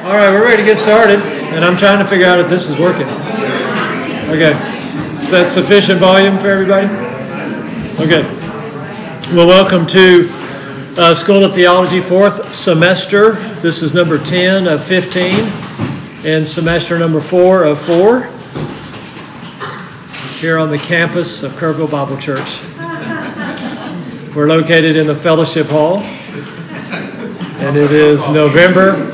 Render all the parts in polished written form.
All right, we're ready to get started, and I'm trying to figure out if this is working. Okay, is that sufficient volume for everybody? Okay. Well, welcome to School of Theology, 4th semester. This is number 10 of 15, and semester number 4 of 4, here on the campus of Kerrville Bible Church. We're located in the Fellowship Hall, and it is November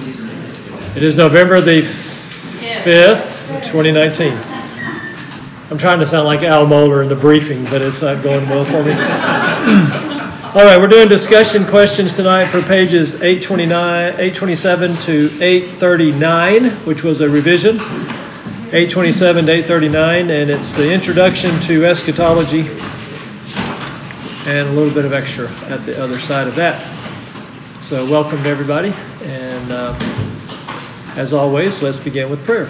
the 5th, 2019. I'm trying to sound like Al Mohler in the briefing, but it's not going well for me. All right, we're doing discussion questions tonight for pages 827 to 839, which was a revision, 827 to 839, and it's the introduction to eschatology and a little bit of extra at the other side of that. So welcome to everybody, and as always, let's begin with prayer.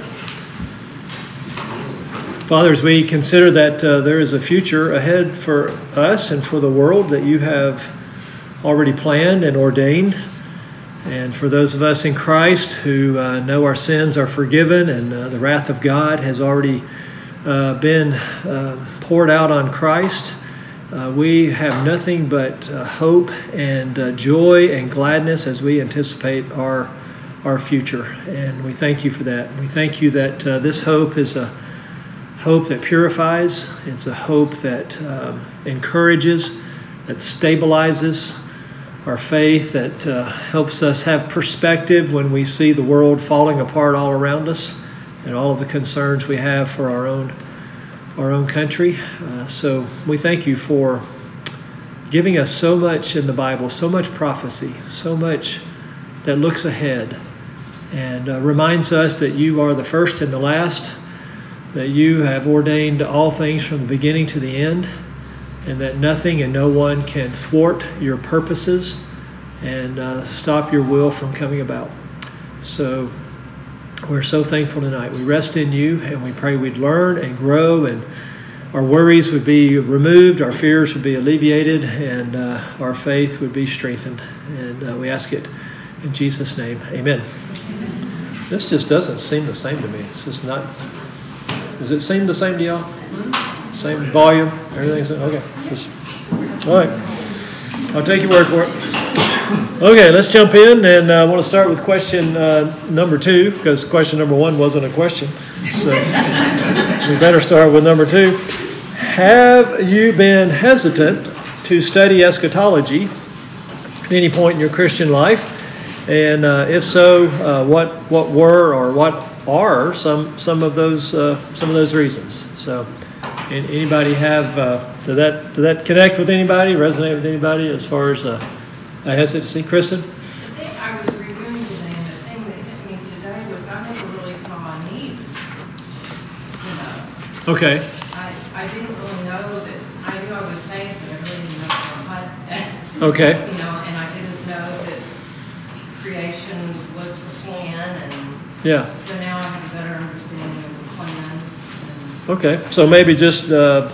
Father, as we consider that there is a future ahead for us and for the world that you have already planned and ordained, and for those of us in Christ who know our sins are forgiven and the wrath of God has already been poured out on Christ, we have nothing but hope and joy and gladness as we anticipate our future, and we thank you for that. We thank you that this hope is a hope that purifies. It's a hope that encourages, that stabilizes our faith, that helps us have perspective when we see the world falling apart all around us and all of the concerns we have for our own country. So we thank you for giving us so much in the Bible, so much prophecy, so much that looks ahead and reminds us that you are the first and the last, that you have ordained all things from the beginning to the end, and that nothing and no one can thwart your purposes and stop your will from coming about. So we're so thankful tonight. We rest in you, and we pray we'd learn and grow, and our worries would be removed, our fears would be alleviated, and our faith would be strengthened. And we ask it in Jesus' name. Amen. This just doesn't seem the same to me. It's just not. Does it seem the same to y'all? Same volume? Everything's okay. All right. I'll take your word for it. Okay, let's jump in, and I want to start with question number 2, because question number 1 wasn't a question. So we better start with number 2. Have you been hesitant to study eschatology at any point in your Christian life? And if so, what were or what are some of those reasons? So, anybody have did that connect with anybody? Resonate with anybody as far as a hesitancy? Kristen? I think I was reviewing today, and the thing that hit me today was I never really saw a need. Okay. I didn't really know that. I knew I was saved, but I really didn't know. Okay. And I didn't know that creation was the plan, and yeah. So now I have a better understanding of the plan. Okay, so maybe just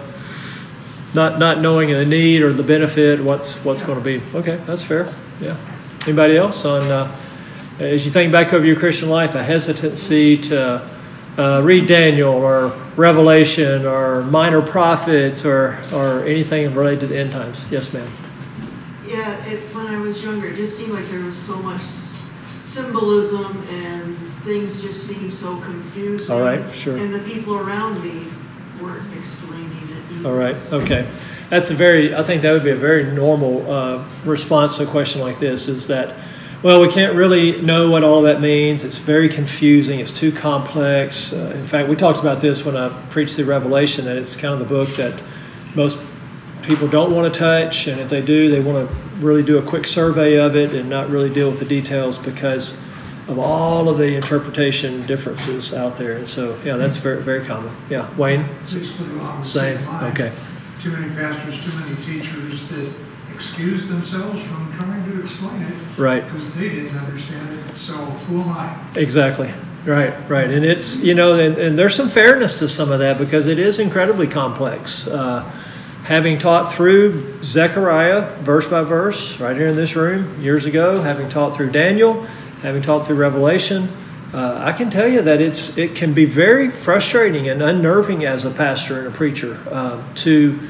not knowing the need or the benefit, what's going to be. Okay, that's fair. Yeah. Anybody else on as you think back over your Christian life, a hesitancy to read Daniel or Revelation or minor prophets or anything related to the end times? Yes, ma'am. Yeah, when I was younger, it just seemed like there was so much symbolism and things just seemed so confusing. All right, sure. And the people around me weren't explaining it either. All right, okay. I think that would be a very normal response to a question like this, is that, well, we can't really know what all of that means. It's very confusing. It's too complex. In fact, we talked about this when I preached the Revelation, that it's kind of the book that most people don't want to touch, and if they do, they want to really do a quick survey of it and not really deal with the details because of all of the interpretation differences out there. And so, yeah, that's very, very common. Yeah, Wayne? Basically along the same line. Okay. Too many pastors, too many teachers that excuse themselves from trying to explain it. Right. Because they didn't understand it, so who am I? Exactly. Right. And it's, and there's some fairness to some of that because it is incredibly complex. Having taught through Zechariah verse by verse right here in this room years ago, having taught through Daniel, having taught through Revelation, I can tell you that it can be very frustrating and unnerving as a pastor and a preacher to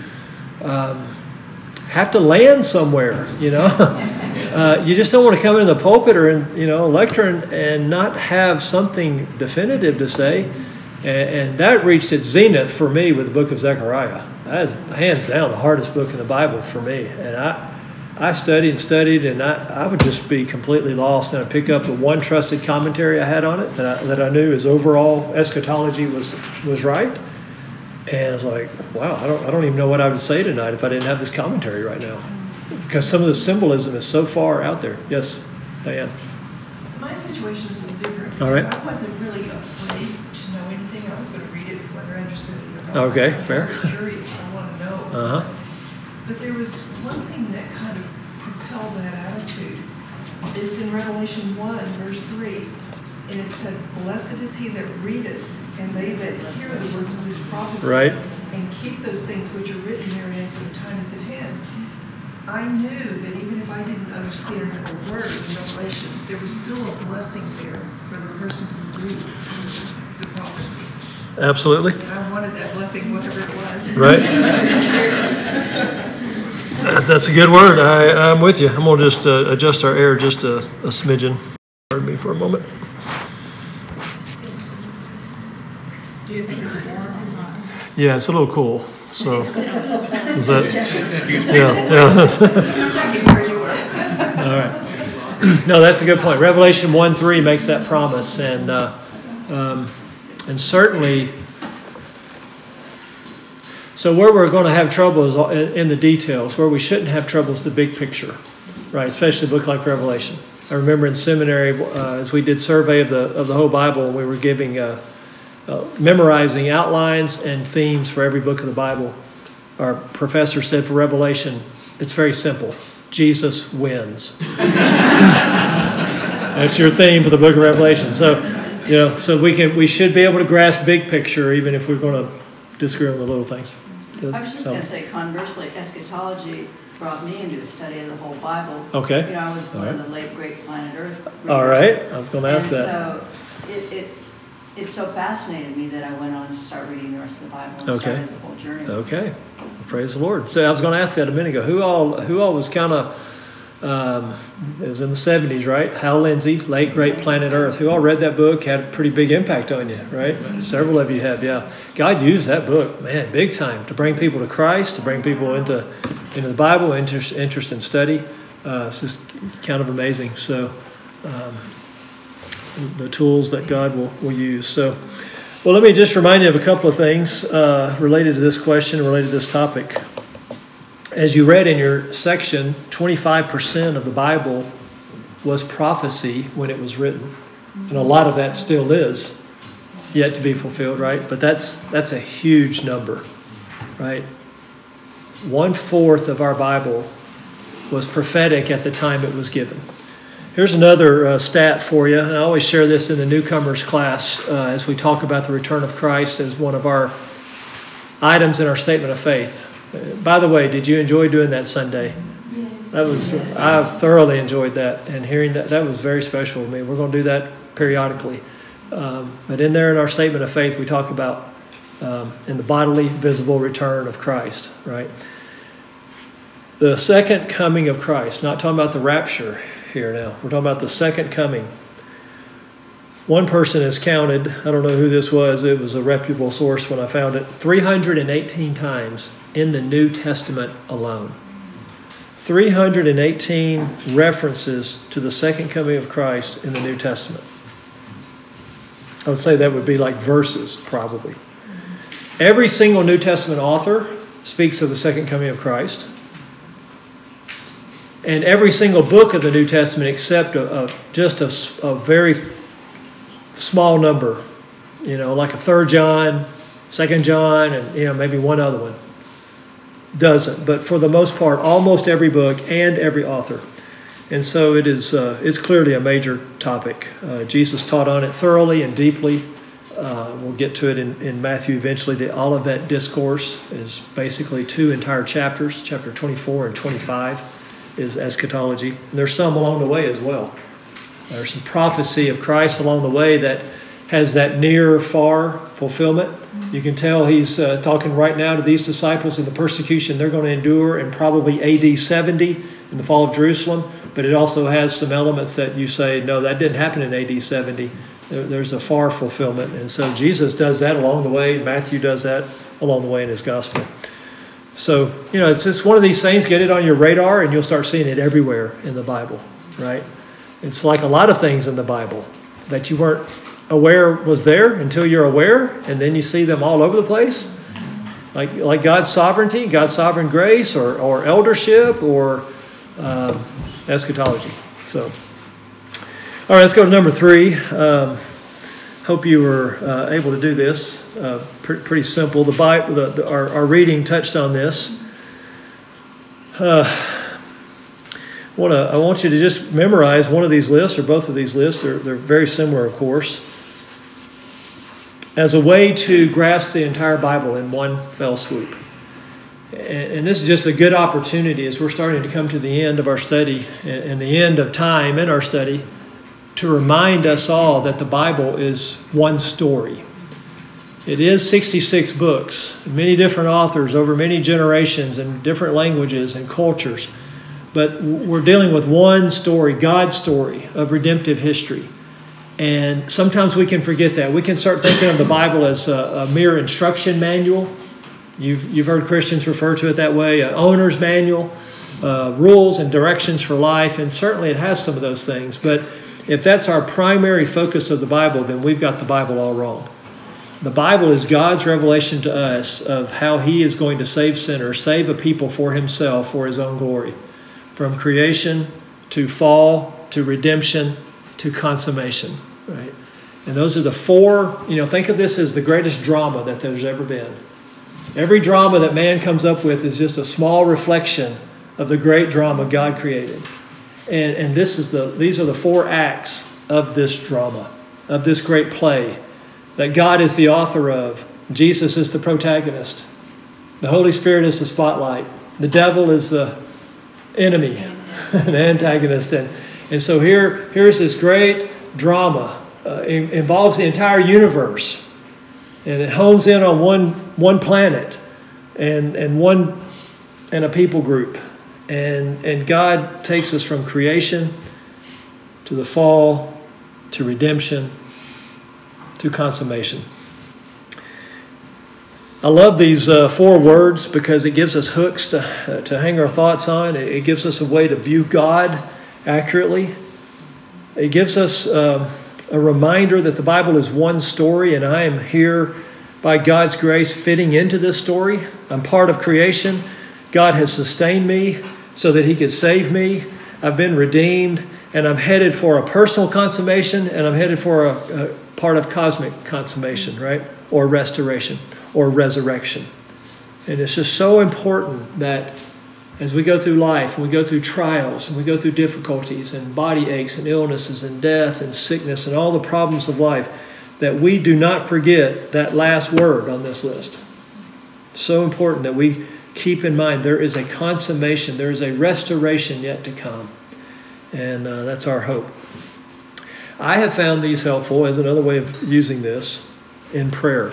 have to land somewhere, you know. You just don't want to come in the pulpit or lectern and not have something definitive to say. And that reached its zenith for me with the book of Zechariah. That is hands down the hardest book in the Bible for me. And I studied and studied, and I would just be completely lost. And I'd pick up the one trusted commentary I had on it that I knew his overall eschatology was right. And I was like, wow, I don't even know what I would say tonight if I didn't have this commentary right now. Because some of the symbolism is so far out there. Yes, Diane. My situation is a little different. All right. I wasn't really afraid to know anything. I was going to read it whether I understood it or not. Okay, fair. I was curious. I want to know. Uh-huh. But there was one thing that kind of propelled that attitude. It's in Revelation 1, verse 3. And it said, "Blessed is he that readeth, and they that hear the words of this prophecy, Right. and keep those things which are written therein, for the time is at hand." I knew that even if I didn't understand a word in Revelation, there was still a blessing there for the person who reads the prophecy. Absolutely. And I wanted that blessing, whatever it was. Right. That's a good word. I'm with you. I'm going to just adjust our air just a smidgen. Pardon me for a moment. Do you think it's warm or not? Yeah, it's a little cool. So, is that? Yeah. All right. No, that's a good point. Revelation 1:3 makes that promise, and certainly. So where we're going to have trouble is in the details. Where we shouldn't have trouble is the big picture, right? Especially a book like Revelation. I remember in seminary as we did survey of the whole Bible, and we were giving. Memorizing outlines and themes for every book of the Bible. Our professor said for Revelation, it's very simple. Jesus wins. That's your theme for the book of Revelation. So, so we should be able to grasp big picture even if we're going to disagree on the little things. I was just going to say, conversely, eschatology brought me into a study of the whole Bible. Okay. I was one of the late great Planet Earth readers. All right. I was going to ask that. So it so fascinated me that I went on to start reading the rest of the Bible and started the whole journey. Okay. Well, praise the Lord. So I was going to ask that a minute ago. Who all was kind of, it was in the 70s, right? Hal Lindsey, late great Planet Earth. Who all read that book, had a pretty big impact on you, right? Several of you have, yeah. God used that book, man, big time, to bring people to Christ, to bring people into the Bible, interest in study. It's just kind of amazing. So, the tools that God will use. So, well, let me just remind you of a couple of things related to this question, related to this topic. As you read in your section, 25% of the Bible was prophecy when it was written. And a lot of that still is yet to be fulfilled, right? But that's a huge number, right? 1/4 of our Bible was prophetic at the time it was given. Here's another stat for you. And I always share this in the newcomers class as we talk about the return of Christ as one of our items in our statement of faith. By the way, did you enjoy doing that Sunday? Yes. I thoroughly enjoyed that, and hearing that was very special to me. We're going to do that periodically. But in there in our statement of faith, we talk about in the bodily, visible return of Christ, right? The second coming of Christ, not talking about the rapture here now. We're talking about the second coming. One person has counted, I don't know who this was, it was a reputable source when I found it, 318 times in the New Testament alone. 318 references to the second coming of Christ in the New Testament. I would say that would be like verses, probably. Every single New Testament author speaks of the second coming of Christ. And every single book of the New Testament, except just a very small number, like a 3rd John, 2nd John, and maybe one other one, doesn't. But for the most part, almost every book and every author. And so it's clearly a major topic. Jesus taught on it thoroughly and deeply. We'll get to it in Matthew eventually. The Olivet Discourse is basically 2 entire chapters, chapter 24 and 25. Is eschatology. And there's some along the way as well. There's some prophecy of Christ along the way that has that near, far fulfillment. You can tell he's talking right now to these disciples in the persecution they're going to endure in probably AD 70 in the fall of Jerusalem. But it also has some elements that you say, no, that didn't happen in AD 70. There's a far fulfillment. And so Jesus does that along the way. Matthew does that along the way in his gospel. So, it's just one of these things, get it on your radar and you'll start seeing it everywhere in the Bible, right? It's like a lot of things in the Bible that you weren't aware was there until you're aware, and then you see them all over the place. Like God's sovereignty, God's sovereign grace, or eldership, or eschatology. So, all right, let's go to number 3. Hope you were able to do this. Pretty simple. The Bible, our reading touched on this. I want you to just memorize one of these lists or both of these lists. They're very similar, of course, as a way to grasp the entire Bible in one fell swoop. And this is just a good opportunity as we're starting to come to the end of our study and the end of time in our study to remind us all that the Bible is one story. It is 66 books, many different authors over many generations and different languages and cultures. But we're dealing with one story, God's story of redemptive history. And sometimes we can forget that. We can start thinking of the Bible as a mere instruction manual. You've heard Christians refer to it that way, an owner's manual, rules and directions for life. And certainly it has some of those things. But if that's our primary focus of the Bible, then we've got the Bible all wrong. The Bible is God's revelation to us of how He is going to save sinners, save a people for Himself, for His own glory. From creation to fall to redemption to consummation, right? And those are the 4, think of this as the greatest drama that there's ever been. Every drama that man comes up with is just a small reflection of the great drama God created. And these are the 4 acts of this drama, of this great play that God is the author of. Jesus is the protagonist. The Holy Spirit is the spotlight. The devil is the enemy, the antagonist. And so here's this great drama. It involves the entire universe. And it hones in on one planet and a people group. And God takes us from creation to the fall to redemption to consummation. I love these 4 words because it gives us hooks to hang our thoughts on. It gives us a way to view God accurately. It gives us a reminder that the Bible is one story, and I am here by God's grace fitting into this story. I'm part of creation. God has sustained me so that He could save me. I've been redeemed, and I'm headed for a personal consummation, and I'm headed for a part of cosmic consummation, right? Or restoration. Or resurrection. And it's just so important that as we go through life, and we go through trials, and we go through difficulties, and body aches, and illnesses, and death, and sickness, and all the problems of life, that we do not forget that last word on this list. It's so important that we keep in mind there is a consummation, there is a restoration yet to come. And that's our hope. I have found these helpful as another way of using this in prayer.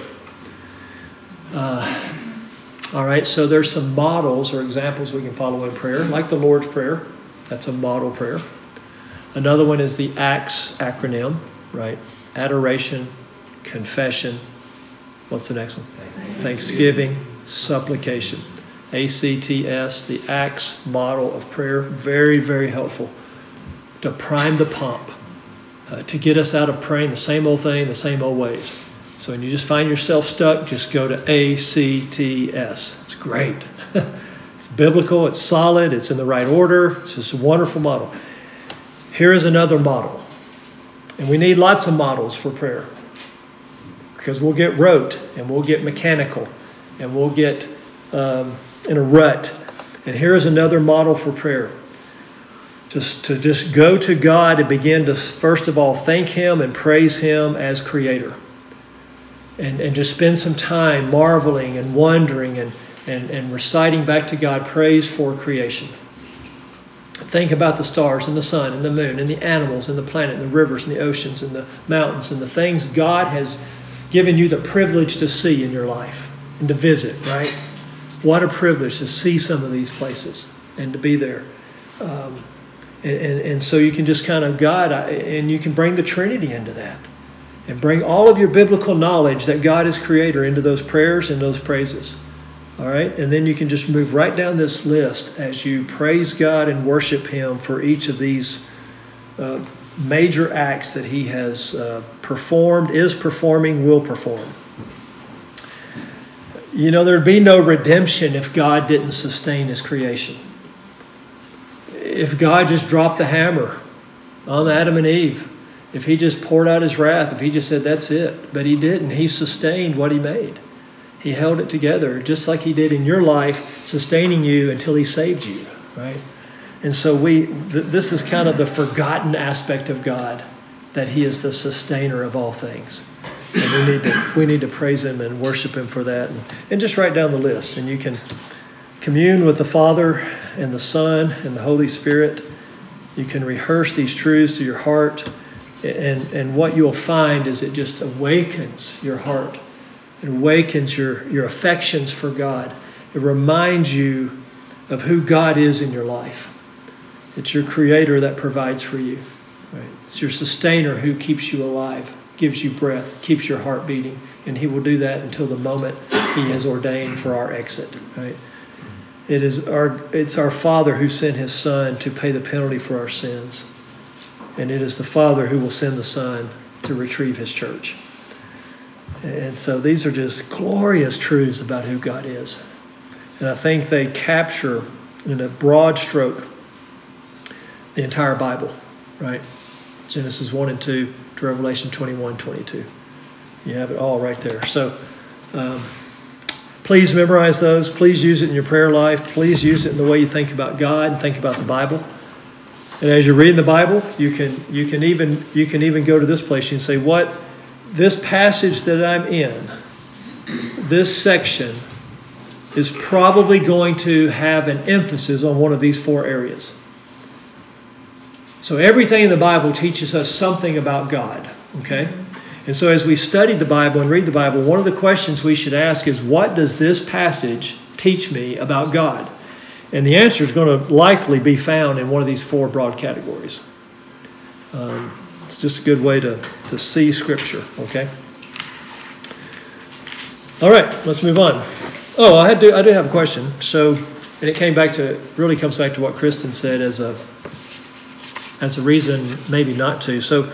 All right, so there's some models or examples we can follow in prayer, like the Lord's Prayer. That's a model prayer. Another one is the ACTS acronym, right? Adoration, confession. What's the next one? Thanksgiving, supplication. ACTS, the ACTS model of prayer. Very, very helpful to prime the pump, to get us out of praying the same old thing, the same old ways. So when you just find yourself stuck, just go to ACTS. It's great. It's biblical, it's solid, it's in the right order. It's just a wonderful model. Here is another model. And we need lots of models for prayer. Because we'll get rote, and we'll get mechanical, and we'll get in a rut. And here is another model for prayer. Just go to God and begin to, first of all, thank Him and praise Him as Creator. And just spend some time marveling and wondering and reciting back to God praise for creation. Think about the stars and the sun and the moon and the animals and the planet and the rivers and the oceans and the mountains and the things God has given you the privilege to see in your life and to visit, right? What a privilege to see some of these places and to be there. And so you can just kind of and you can bring the Trinity into that and bring all of your biblical knowledge that God is creator into those prayers and those praises. All right? And then you can just move right down this list as you praise God and worship Him for each of these major acts that He has performed, is performing, will perform. You know, there'd be no redemption if God didn't sustain His creation. If God just dropped the hammer on Adam and Eve, if He just poured out His wrath, if He just said, that's it. But He didn't. He sustained what He made. He held it together, just like He did in your life, sustaining you until He saved you, right? And so this is kind of the forgotten aspect of God, that He is the sustainer of all things. And we need to praise Him and worship Him for that. And just write down the list. And you can commune with the Father and the Son and the Holy Spirit. You can rehearse these truths to your heart. And what you'll find is it just awakens your heart. It awakens your affections for God. It reminds you of who God is in your life. It's your Creator that provides for you. Right? It's your Sustainer who keeps you alive, gives you breath, keeps your heart beating. And He will do that until the moment He has ordained for our exit. Right? It's our Father who sent His Son to pay the penalty for our sins. And it is the Father who will send the Son to retrieve His church. And so these are just glorious truths about who God is. And I think they capture, in a broad stroke, the entire Bible, right? Genesis 1 and 2 to Revelation 21, 22. You have it all right there. So please memorize those. Please use it in your prayer life. Please use it in the way you think about God and think about the Bible. And as you're reading the Bible, you can even go to this place and say, what this passage that I'm in, this section, is probably going to have an emphasis on one of these four areas. So everything in the Bible teaches us something about God, okay? And so as we study the Bible and read the Bible, one of the questions we should ask is, what does this passage teach me about God? And the answer is going to likely be found in one of these four broad categories. It's just a good way to see Scripture, okay? All right, let's move on. Oh, I do have a question. So, and it really comes back to what Kristen said as a reason maybe not to. So,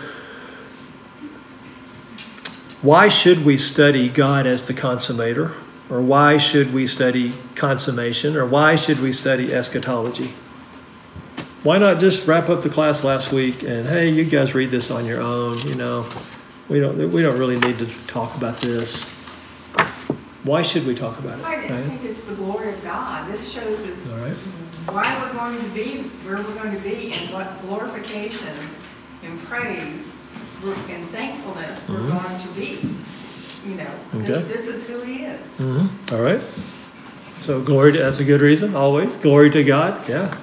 why should we study God as the consummator? Or why should we study consummation? Or why should we study eschatology? Why not just wrap up the class last week and, hey, you guys read this on your own, you know. We don't really need to talk about this. Why should we talk about it? I think it's the glory of God. This shows us why we're going to be where we're going to be and what glorification and praise and thankfulness we're going to be. You know, this is who He is. Mm-hmm. All right. So that's a good reason, always. Glory to God, yeah.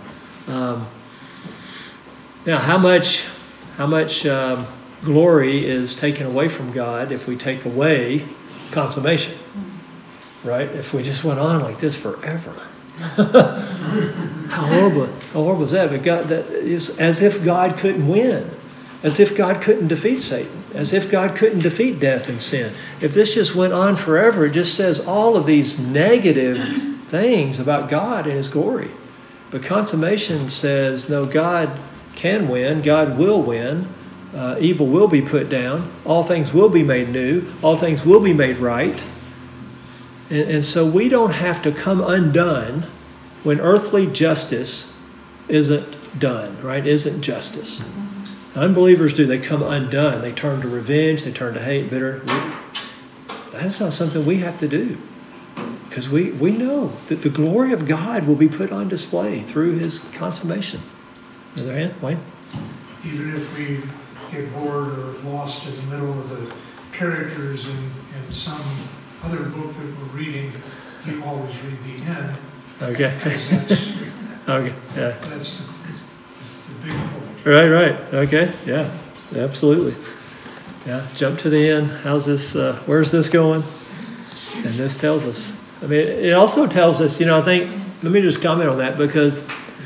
Now, how much glory is taken away from God if we take away consummation? Right? If we just went on like this forever. How horrible is that? But God, that is as if God couldn't win. As if God couldn't defeat Satan. As if God couldn't defeat death and sin. If this just went on forever, it just says all of these negative things about God and His glory. But consummation says, no, God can win. God will win. Evil will be put down. All things will be made new. All things will be made right. And so we don't have to come undone when earthly justice isn't done, right? Isn't justice. Unbelievers do. They come undone. They turn to revenge. They turn to hate, bitter. That's not something we have to do. Because we know that the glory of God will be put on display through His consummation. Other hand, Wayne? Even if we get bored or lost in the middle of the characters in some other book that we're reading, you always read the end. Okay. Because that's, okay. Yeah. that's big point. Right. Okay. Yeah. Absolutely. Yeah. Jump to the end. How's this? Where's this going? And this tells us. I mean, it also tells us. I think. Let me just comment on that, because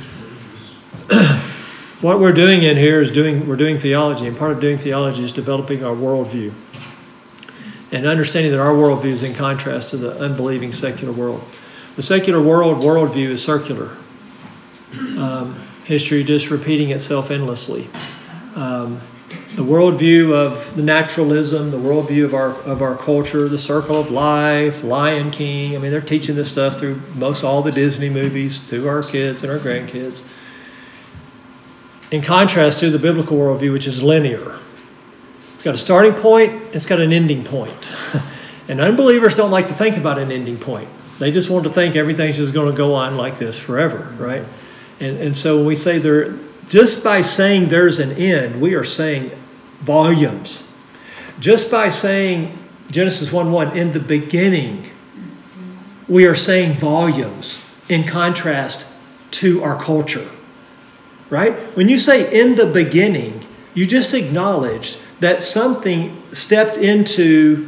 what we're doing in here is we're doing theology, and part of doing theology is developing our worldview and understanding that our worldview is in contrast to the unbelieving secular world. The secular worldview is circular. History just repeating itself endlessly. The worldview of the naturalism, the worldview of our culture, the circle of life, Lion King. I mean, they're teaching this stuff through most all the Disney movies to our kids and our grandkids. In contrast to the biblical worldview, which is linear. It's got a starting point, it's got an ending point. And unbelievers don't like to think about an ending point. They just want to think everything's just going to go on like this forever, right? And so when we say just by saying there's an end, we are saying volumes. Just by saying Genesis 1:1, in the beginning, we are saying volumes in contrast to our culture, right? When you say in the beginning, you just acknowledge that something stepped into,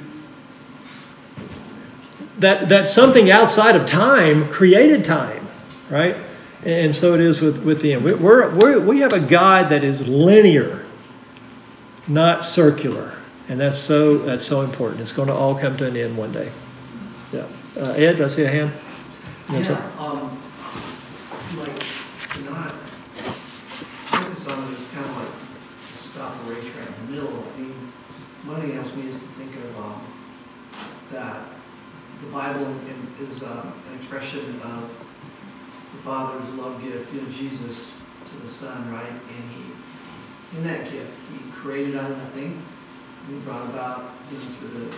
that something outside of time created time, right? And so it is with the end. We have a God that is linear, not circular, and that's so important. It's going to all come to an end one day. Yeah, Ed, I see a hand. Like to not focus on it is kind of like stop a race right in the middle. I mean, one thing that helps me is to think of that the Bible is an expression of the Father's love gift, Jesus to the Son, right? And in that gift, He created out of nothing. He brought about through the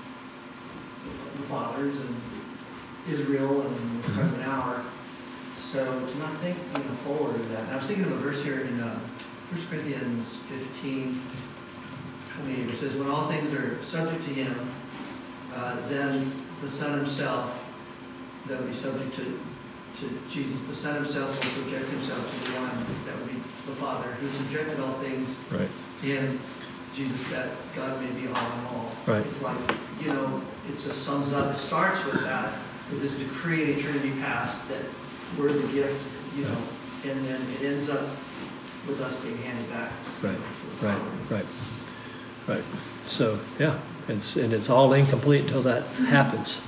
fathers and Israel and the present hour. So to not think forward of that. And I was thinking of a verse here in 1 Corinthians 15:28, where it says, when all things are subject to Him, then the Son Himself, that would be subject to Jesus, the Son Himself will subject Himself to the one, that would be the Father, who subjected all things to Him, Jesus, that God may be all in all. Right. It's like, it just sums up, it starts with that, with this decree in eternity past, that we're the gift, and then it ends up with us being handed back. Right. So, yeah, it's all incomplete until that happens.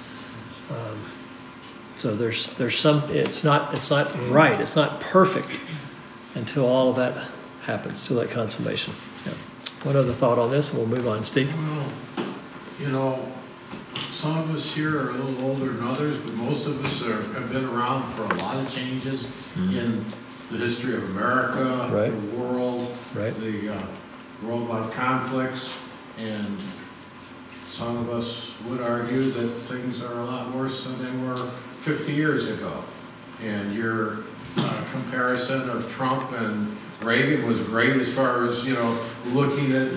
So there's some. It's not right. It's not perfect until all of that happens, till that consummation. Yeah. One other thought on this, and we'll move on, Steve. Well, some of us here are a little older than others, but most of us have been around for a lot of changes in the history of America, the world, the worldwide conflicts, and some of us would argue that things are a lot worse than they were 50 years ago. And your comparison of Trump and Reagan was great as far as, looking at,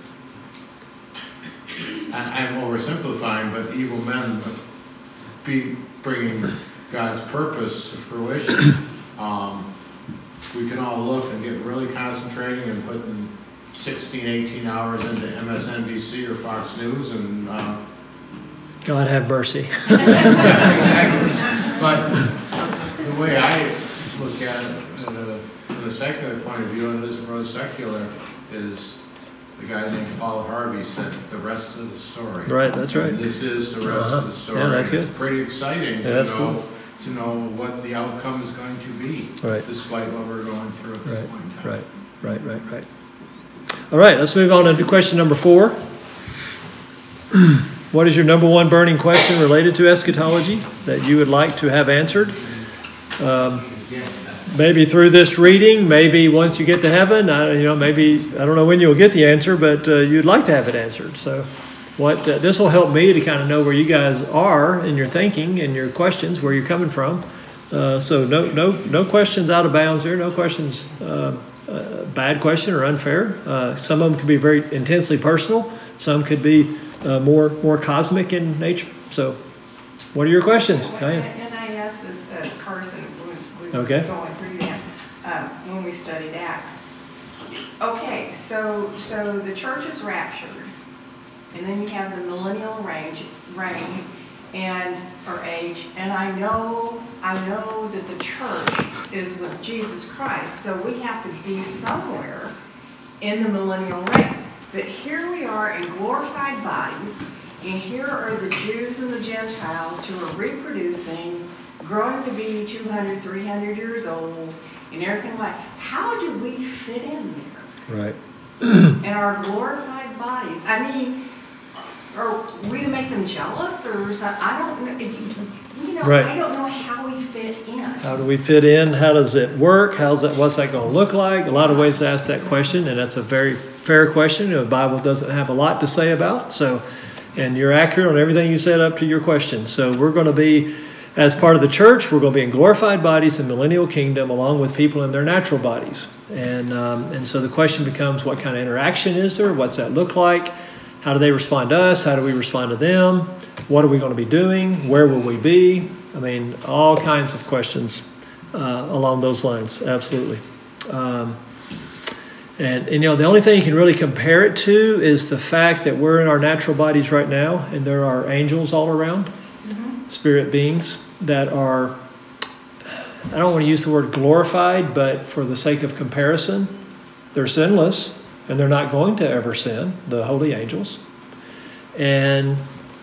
I'm oversimplifying, but evil men bringing God's purpose to fruition. We can all look and get really concentrating and putting 16, 18 hours into MSNBC or Fox News and God have mercy. Exactly. But the way I look at it from a secular point of view, and it isn't really secular, is the guy named Paul Harvey said the rest of the story. Right, that's right. And this is the rest of the story. Yeah, that's good. It's pretty exciting to know what the outcome is going to be, despite what we're going through at this point in time. Right. All right, let's move on to question number 4. What is your number one burning question related to eschatology that you would like to have answered? Maybe through this reading, maybe once you get to heaven, maybe, I don't know when you'll get the answer, but you'd like to have it answered. So this will help me to kind of know where you guys are in your thinking and your questions, where you're coming from. So no questions out of bounds here, no questions bad question or unfair. Some of them could be very intensely personal. Some could be more cosmic in nature. So, what are your questions? And I asked this Carson when we were going through that when we studied Acts. Okay, so the church is raptured, and then you have the millennial reign, and or age, and I know that the church is with Jesus Christ, so we have to be somewhere in the millennial reign. But here we are in glorified bodies, and here are the Jews and the Gentiles who are reproducing, growing to be 200, 300 years old, and everything like. How do we fit in there? Right. In our glorified bodies. I mean, are we to make them jealous or something? I don't know. Right. I don't know how we fit in. How do we fit in? How does it work? What's that going to look like? A lot of ways to ask that question, and that's a very fair question. The Bible doesn't have a lot to say about. So, and you're accurate on everything you said up to your question. So we're going to be, as part of the church, we're going to be in glorified bodies in millennial kingdom, along with people in their natural bodies. And so the question becomes, what kind of interaction is there? What's that look like? How do they respond to us? How do we respond to them? What are we going to be doing? Where will we be? I mean, all kinds of questions along those lines. Absolutely. And the only thing you can really compare it to is the fact that we're in our natural bodies right now, and there are angels all around, spirit beings that are, I don't want to use the word glorified, but for the sake of comparison, they're sinless, and they're not going to ever sin, the holy angels. And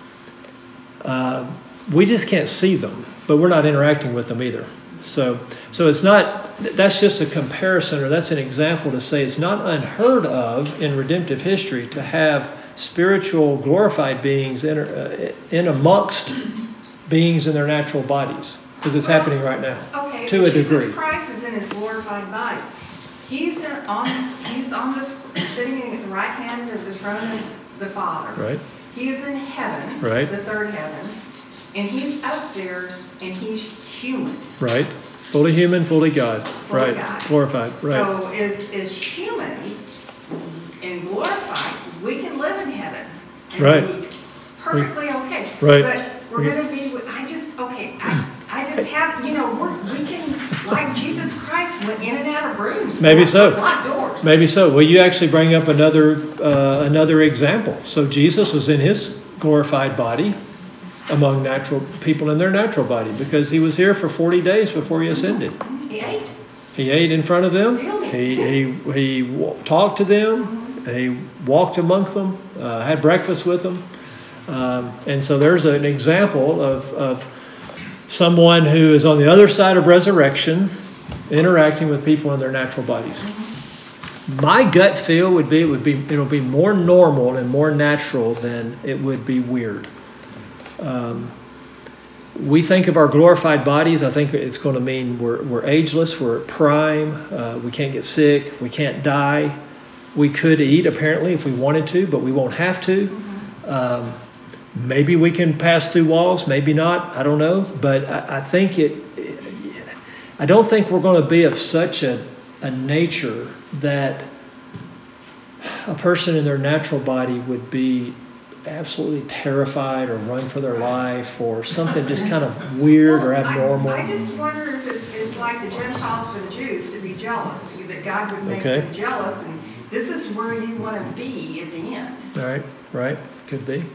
we just can't see them, but we're not interacting with them either. So it's not, that's just a comparison, or that's an example to say it's not unheard of in redemptive history to have spiritual glorified beings in amongst beings in their natural bodies, because it's happening right now. Okay, to a degree. Jesus Christ is in his glorified body. He's sitting at the right hand of the throne of the Father. Right. He is in heaven, Right. the third heaven, and he's up there, and he's human. Right. Fully human, fully God. Fully right. God. Glorified. Right. So as humans and glorified, we can live in heaven. And Right. be perfectly okay. Right. But we're going to be, I just have, we can, like Jesus Christ went in and out of rooms. Maybe so. Locked doors. Maybe so. Well, you actually bring up another example. So Jesus was in his glorified body among natural people in their natural body, because he was here for 40 days before he ascended. He ate. He ate in front of them. He talked to them. He walked among them. Had breakfast with them. And so there's an example of someone who is on the other side of resurrection, interacting with people in their natural bodies. My gut feel would be it'll be more normal and more natural than it would be weird. We think of our glorified bodies. I think it's going to mean we're ageless, we're at prime, we can't get sick, we can't die. We could eat apparently if we wanted to, but we won't have to. Maybe we can pass through walls, maybe not. I don't know, but I think I don't think we're going to be of such a nature that a person in their natural body would be absolutely terrified or run for their life or something just kind of weird or abnormal. I just wonder if it's like the Gentiles for the Jews to be jealous, that God would make them jealous, and this is where you want to be at the end. Right. Could be.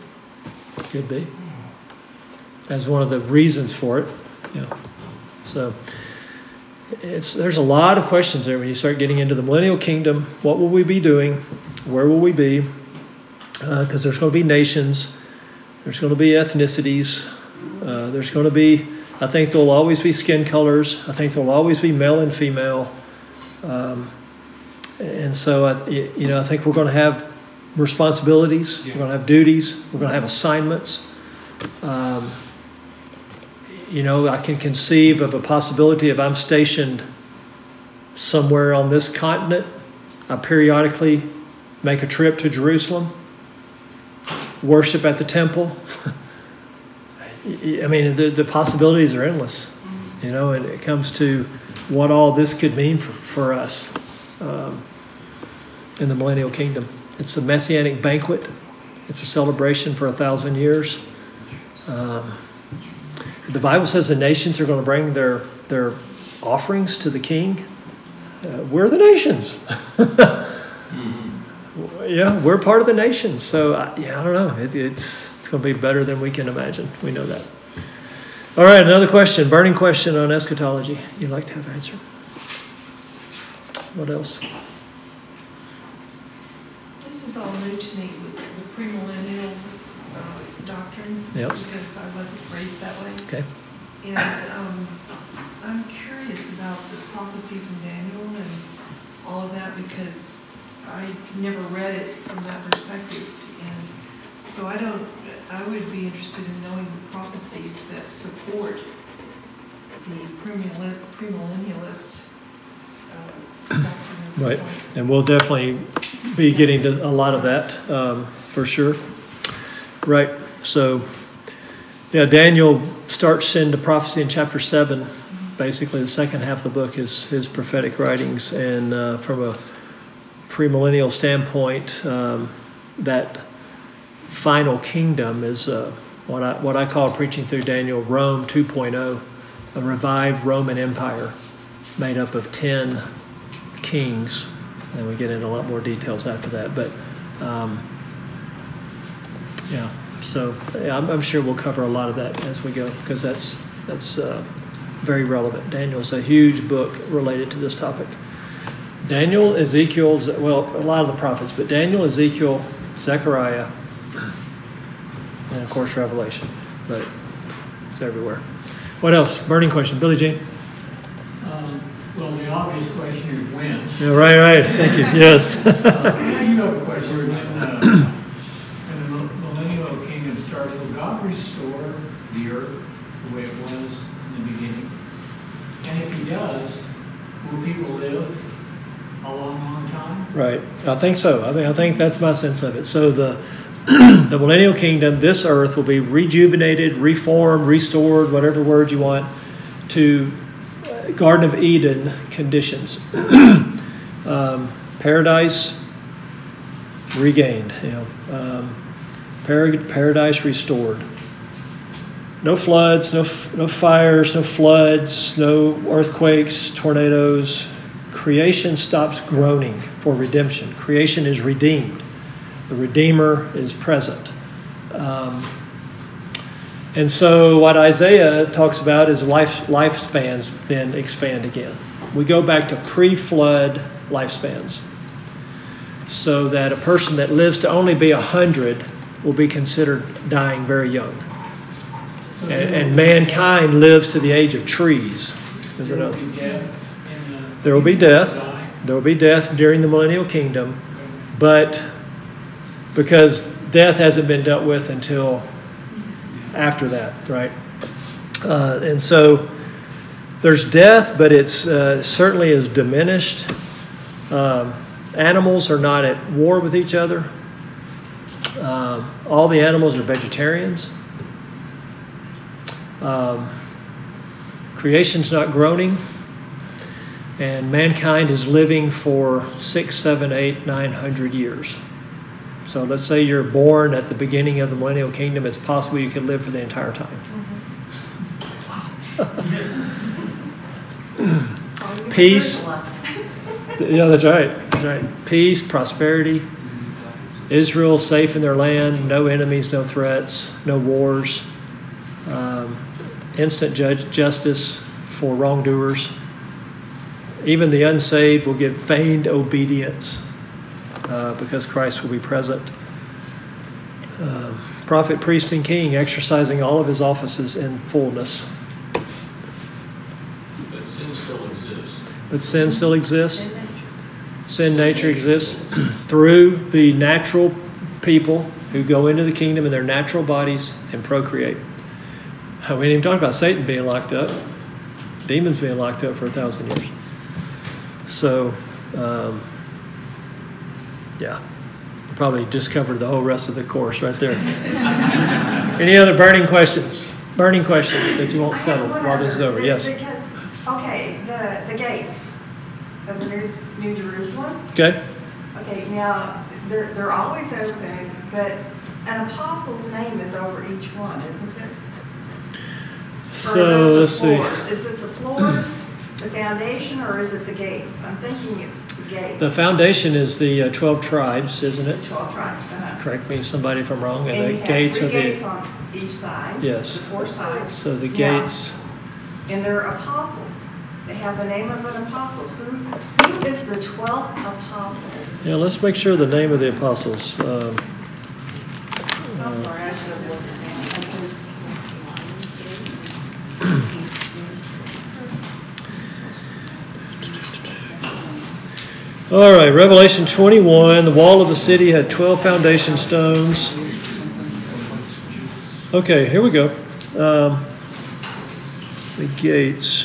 As one of the reasons for it. Yeah. So there's a lot of questions there when you start getting into the millennial kingdom. What will we be doing? Where will we be? Because there's going to be nations. There's going to be ethnicities. There's going to be, I think there'll always be skin colors. I think there'll always be male and female. And so, I think we're going to have responsibilities. We're going to have duties. We're going to have assignments. I can conceive of a possibility if I'm stationed somewhere on this continent, I periodically make a trip to Jerusalem, worship at the temple. I mean, the possibilities are endless, and it comes to what all this could mean for us in the millennial kingdom. It's a messianic banquet. It's a celebration for 1,000 years. The Bible says the nations are going to bring their offerings to the king. We're the nations. Yeah, we're part of the nation. So, I don't know. It's going to be better than we can imagine. We know that. All right, another question, burning question on eschatology you'd like to have answered. What else? This is all new to me with the premillennials doctrine. Yep. Because I wasn't raised that way. Okay. And I'm curious about the prophecies in Daniel and all of that because I never read it from that perspective. And so I would be interested in knowing the prophecies that support the premillennialist doctrine. Right. And we'll definitely be getting to a lot of that for sure. Right. So, yeah, Daniel starts into prophecy in chapter 7. Basically, the second half of the book is his prophetic writings. And from a premillennial standpoint, that final kingdom is what I call, preaching through Daniel, Rome 2.0, a revived Roman Empire made up of 10 kings. And we get into a lot more details after that. But, yeah. So I'm sure we'll cover a lot of that as we go because that's very relevant. Daniel's a huge book related to this topic. Daniel, Ezekiel, well, a lot of the prophets, but Daniel, Ezekiel, Zechariah, and of course Revelation. But it's everywhere. What else? Burning question. Billy Jean? Well, the obvious question is when. Yeah, right. Thank you. Yes. You have a question. When the millennial kingdom starts, will God restore the earth the way it was in the beginning? And if He does, will people live a long, long time? Right. I think so. I think that's my sense of it. So the millennial kingdom, this earth will be rejuvenated, reformed, restored, whatever word you want, to Garden of Eden conditions. Paradise regained, paradise restored. No floods, no fires, no floods, no earthquakes, tornadoes. Creation stops groaning for redemption. Creation is redeemed. The Redeemer is present. And so what Isaiah talks about is lifespans then expand again. We go back to pre-flood lifespans. So that a person that lives to only be 100 will be considered dying very young. And mankind lives to the age of trees. There will be death. There will be death. There will be death during the millennial kingdom. But because death hasn't been dealt with until after that, right? And so there's death, but it's certainly is diminished. Animals are not at war with each other. All the animals are vegetarians. Creation's not groaning. And mankind is living for 6, 7, 8, 900 years. So let's say you're born at the beginning of the millennial kingdom. It's possible you could live for the entire time. Peace. Yeah, that's right. That's right. Peace, prosperity. Israel safe in their land. No enemies, no threats, no wars. Instant justice for wrongdoers. Even the unsaved will get feigned obedience. Because Christ will be present. Prophet, priest, and king exercising all of his offices in fullness. But sin still exists. But sin still exists. Sin nature exists through the natural people who go into the kingdom in their natural bodies and procreate. We didn't even talk about Satan being locked up. Demons being locked up for 1,000 years. So, yeah, probably just covered the whole rest of the course right there. Any other burning questions? Burning questions that you won't settle while this is over? Yes. Because, okay, the gates of the New Jerusalem. Okay. Okay, now they're always open, but an apostle's name is over each one, isn't it? So let's see. Is it the floors? The foundation, or is it the gates? I'm thinking it's the gates. The foundation is the 12 tribes, isn't it? 12 tribes. Correct me, somebody if I'm wrong. And And you the have gates 3 are gates the on each side. yes. The 4 sides. So the Now, gates. and they're apostles. They have the name of an apostle. Who is the 12th apostle? Yeah, let's make sure the name of the apostles. I'm sorry, I should have looked at that. All right, Revelation 21. The wall of the city had 12 foundation stones. Okay, here we go. The gates.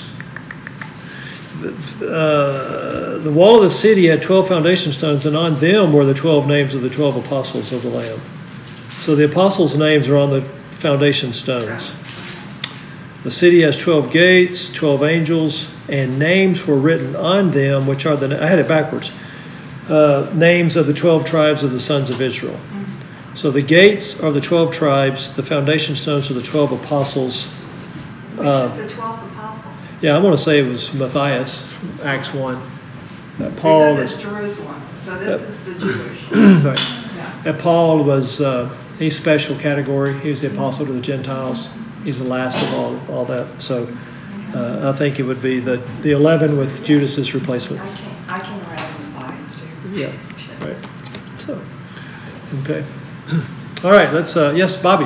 The wall of the city had 12 foundation stones, and on them were the 12 names of the 12 apostles of the Lamb. So the apostles' names are on the foundation stones. The city has 12 gates, 12 angels, and names were written on them, which are I had it backwards, names of the 12 tribes of the sons of Israel. So the gates are the 12 tribes, the foundation stones are the 12 apostles. Which is the 12th apostle? Yeah, I'm going to say it was Matthias, from Acts 1. Paul because it's Jerusalem, so this is the Jewish. Right. Yeah. And Paul was, he's special category. He was the apostle to the Gentiles. He's the last of all that. So I think it would be the 11 with Judas's replacement. I can write Matthias too. Yeah, right. So, okay. All right, let's, yes, Bobby. In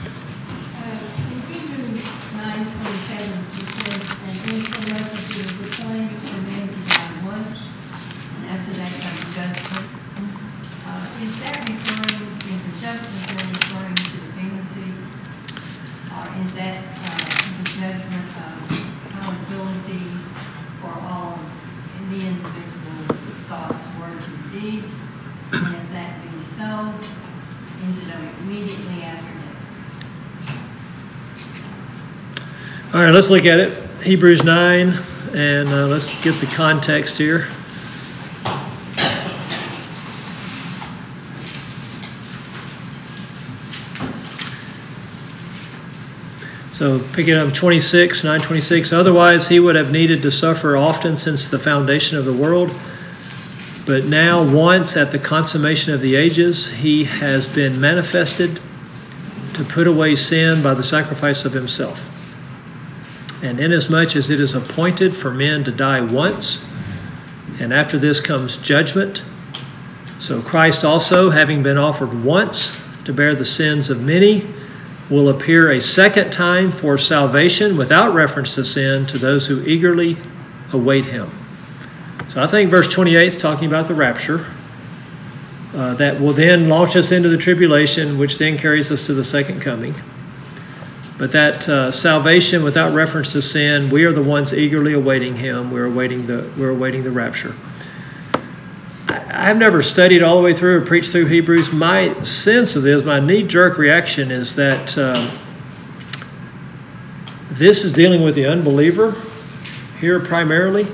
Hebrews 9:27, it says, "And insomuch as he was appointed for men to die once, and after that comes judgment." Is that referring, is the judgment there referring to the Bema seat? Or is that the judgment of accountability for all the individual's thoughts, words, and deeds? And if that be so, is it immediately after that? All right, let's look at it. Hebrews 9, and let's get the context here. So picking up 26, 9:26. "Otherwise he would have needed to suffer often since the foundation of the world. But now once at the consummation of the ages, he has been manifested to put away sin by the sacrifice of himself. And inasmuch as it is appointed for men to die once, and after this comes judgment, so Christ also, having been offered once to bear the sins of many, will appear a second time for salvation without reference to sin to those who eagerly await him." So I think verse 28 is talking about the rapture. That will then launch us into the tribulation, which then carries us to the second coming. But that salvation without reference to sin, we are the ones eagerly awaiting him. We're awaiting the rapture. I've never studied all the way through or preached through Hebrews. My sense of this, my knee-jerk reaction is that this is dealing with the unbeliever here primarily.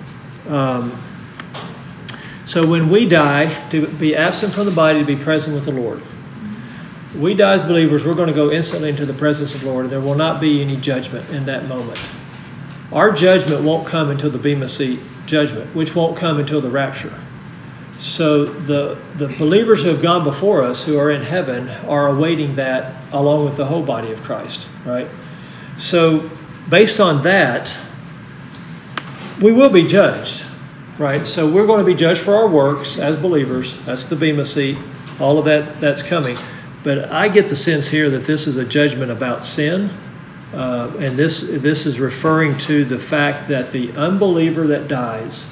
So when we die, to be absent from the body, to be present with the Lord. We die as believers, we're going to go instantly into the presence of the Lord, and there will not be any judgment in that moment. Our judgment won't come until the Bema Seat judgment, which won't come until the rapture. So the believers who have gone before us, who are in heaven, are awaiting that along with the whole body of Christ, right? So based on that, we will be judged, right? So we're going to be judged for our works as believers. That's the Bema Seat. All of that's coming. But I get the sense here that this is a judgment about sin. And this is referring to the fact that the unbeliever that dies,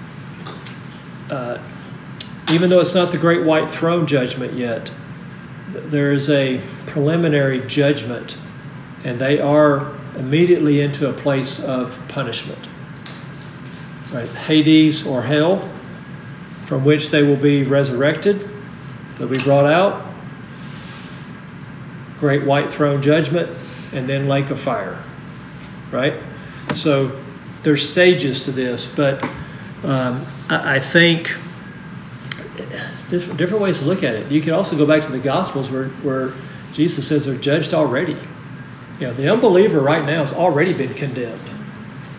even though it's not the great white throne judgment yet, there is a preliminary judgment, and they are immediately into a place of punishment. Right? Hades or hell, from which they will be resurrected, they'll be brought out, great white throne judgment, and then lake of fire. Right? So there's stages to this, but I think different ways to look at it. You can also go back to the Gospels where Jesus says they're judged already. You know, the unbeliever right now has already been condemned.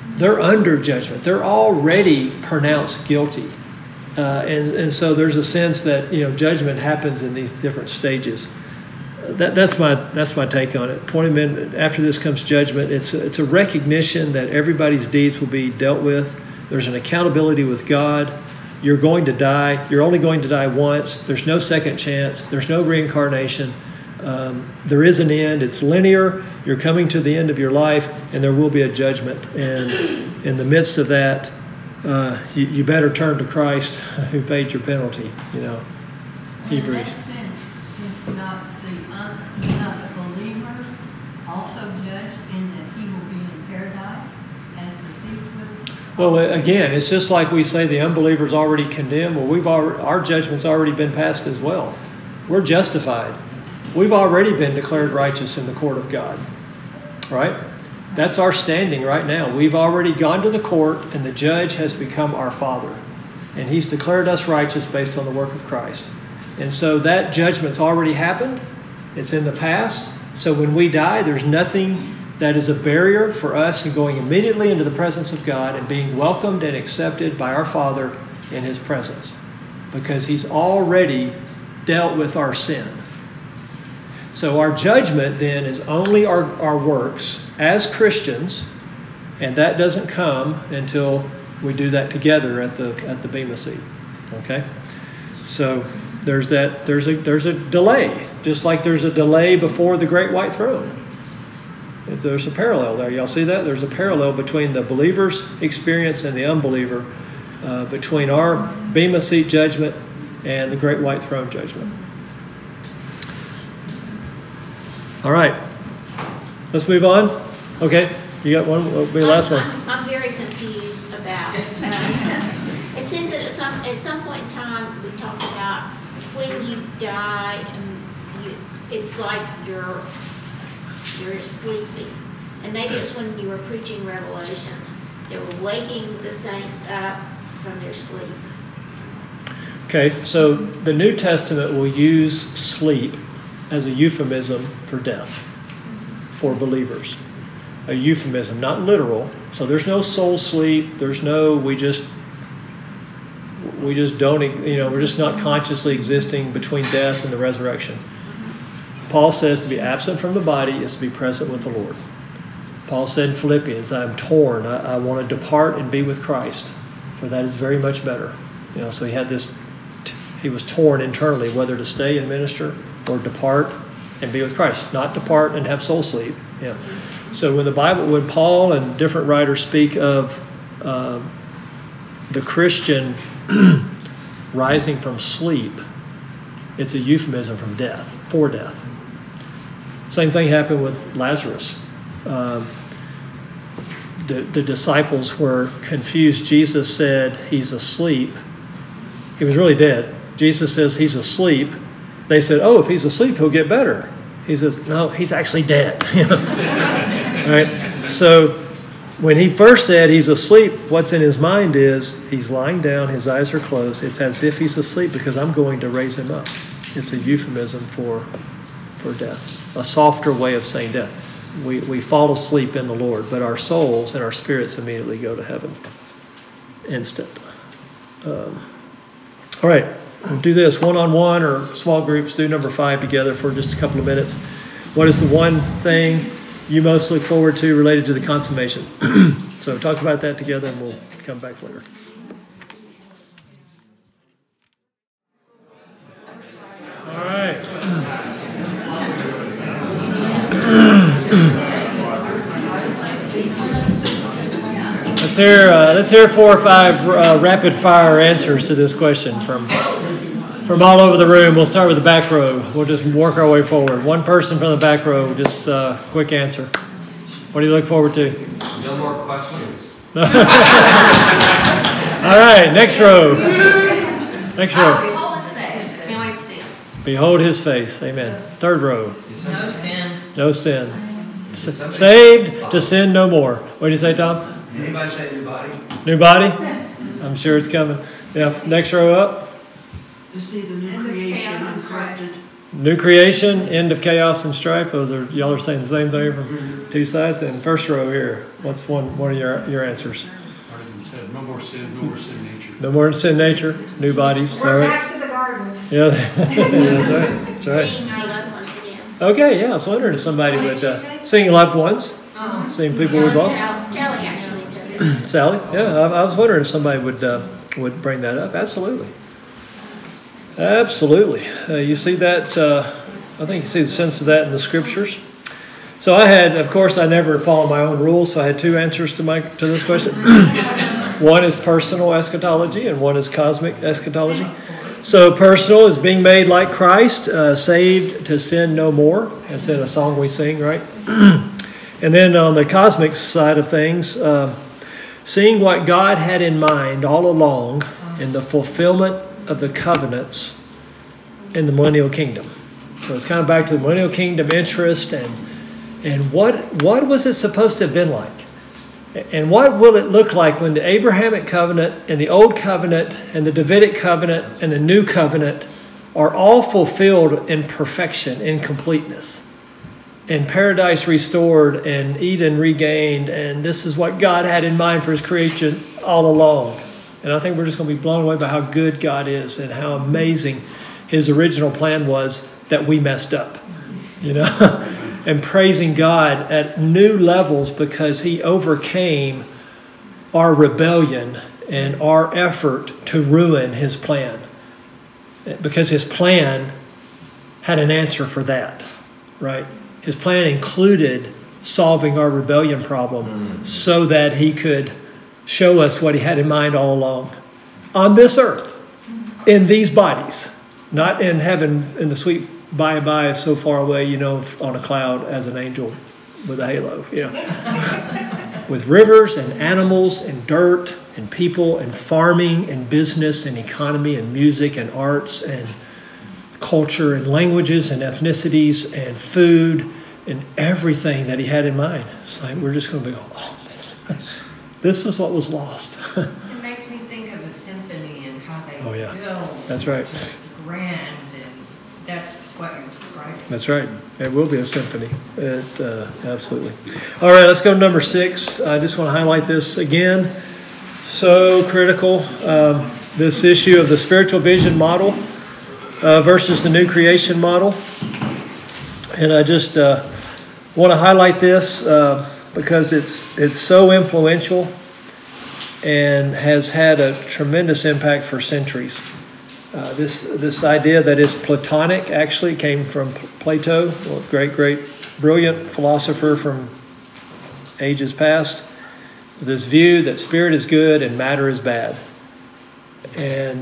they're under judgment. They're already pronounced guilty. And so there's a sense that, judgment happens in these different stages. That's my take on it. 20 minutes after this comes judgment. It's a recognition that everybody's deeds will be dealt with. There's an accountability with God. You're going to die. You're only going to die once. There's no second chance. There's no reincarnation. There is an end. It's linear. You're coming to the end of your life, and there will be a judgment. And in the midst of that, you better turn to Christ, who paid your penalty. Hebrews. In that sense, is not the believer also judged in that he will be in paradise as the thief was? Well, again, it's just like we say the unbeliever's already condemned. Well, our judgment's already been passed as well. We're justified. We've already been declared righteous in the court of God, right? That's our standing right now. We've already gone to the court, and the judge has become our Father. And He's declared us righteous based on the work of Christ. And so that judgment's already happened. It's in the past. So when we die, there's nothing that is a barrier for us in going immediately into the presence of God and being welcomed and accepted by our Father in His presence, because He's already dealt with our sin. So our judgment then is only our works as Christians, and that doesn't come until we do that together at the Bema seat. Okay? So there's a delay, just like there's a delay before the great white throne. There's a parallel there. Y'all see that? There's a parallel between the believer's experience and the unbeliever, between our Bema seat judgment and the great white throne judgment. All right. Let's move on. Okay. You got one? What'll be the last one? I'm very confused about it seems that at some point in time we talked about when you die and it's like you're sleeping. And maybe it's when you were preaching Revelation. They were waking the saints up from their sleep. Okay, so the New Testament will use sleep as a euphemism for death for believers. A euphemism, not literal. So there's no soul sleep. There's no, we just don't, we're just not consciously existing between death and the resurrection. Paul says to be absent from the body is to be present with the Lord. Paul said in Philippians, I am torn. I want to depart and be with Christ, for that is very much better. So he was torn internally whether to stay and minister or depart and be with Christ, not depart and have soul sleep. Yeah. So when Paul and different writers speak of the Christian rising from sleep, it's a euphemism for death. Same thing happened with Lazarus. The disciples were confused. Jesus said he's asleep. He was really dead. Jesus says he's asleep. They said, oh, if he's asleep, he'll get better. He says, no, he's actually dead. Right? So when he first said he's asleep, what's in his mind is he's lying down, his eyes are closed. It's as if he's asleep because I'm going to raise him up. It's a euphemism for death, a softer way of saying death. We fall asleep in the Lord, but our souls and our spirits immediately go to heaven. Instant. All right. We'll do this one-on-one or small groups. Do number 5 together for just a couple of minutes. What is the one thing you most look forward to related to the consummation? So talk about that together and we'll come back later. All right. Let's hear 4 or 5 rapid fire answers to this question from all over the room. We'll start with the back row. We'll just work our way forward. One person from the back row, just quick answer. What do you look forward to? No more questions. All right, next row. Next row. Behold his face. Can't wait to see him. Behold his face. Amen. Third row. No sin. No sin. Saved to sin no more. What did you say, Tom? Anybody say new body? New body? I'm sure it's coming. Yeah. Next row up. To see the new creation uncorrupted. New creation, end of chaos and strife. Y'all are saying the same thing from two sides. And first row here, what's one of your answers? No more sin, no more sin nature. No more sin nature, new bodies. We're back to the garden. Yeah, that's right. Seeing our loved ones again. Okay, yeah, I was wondering if somebody would, seeing loved ones, seeing people we've lost. Sally actually said this. Sally, yeah, I was wondering if somebody would bring that up. Absolutely. Absolutely. You see that, I think you see the sense of that in the scriptures. So I had, of course, I never followed my own rules, so I had two answers to this question. One is personal eschatology and one is cosmic eschatology. So personal is being made like Christ, saved to sin no more. That's in a song we sing, right? And then on the cosmic side of things, seeing what God had in mind all along in the fulfillment of the covenants in the millennial kingdom. So it's kind of back to the millennial kingdom interest and what was it supposed to have been like? And what will it look like when the Abrahamic covenant and the Old Covenant and the Davidic covenant and the New Covenant are all fulfilled in perfection, in completeness, and paradise restored and Eden regained, and this is what God had in mind for His creation all along. And I think we're just going to be blown away by how good God is and how amazing His original plan was that we messed up, and praising God at new levels because He overcame our rebellion and our effort to ruin His plan. Because His plan had an answer for that, right? His plan included solving our rebellion problem so that He could show us what He had in mind all along on this earth, in these bodies, not in heaven, in the sweet by so far away, on a cloud as an angel with a halo, with rivers and animals and dirt and people and farming and business and economy and music and arts and culture and languages and ethnicities and food and everything that He had in mind. It's like we're just going to go, this was what was lost. It makes me think of a symphony and how they build. That's right. Just grand, and that's what you're describing. That's right. It will be a symphony. Absolutely. All right, let's go to number 6. I just want to highlight this again. So critical. This issue of the spiritual vision model versus the new creation model. And I just want to highlight this because it's so influential and has had a tremendous impact for centuries. This idea that is Platonic actually came from Plato, a great, brilliant philosopher from ages past. This view that spirit is good and matter is bad. And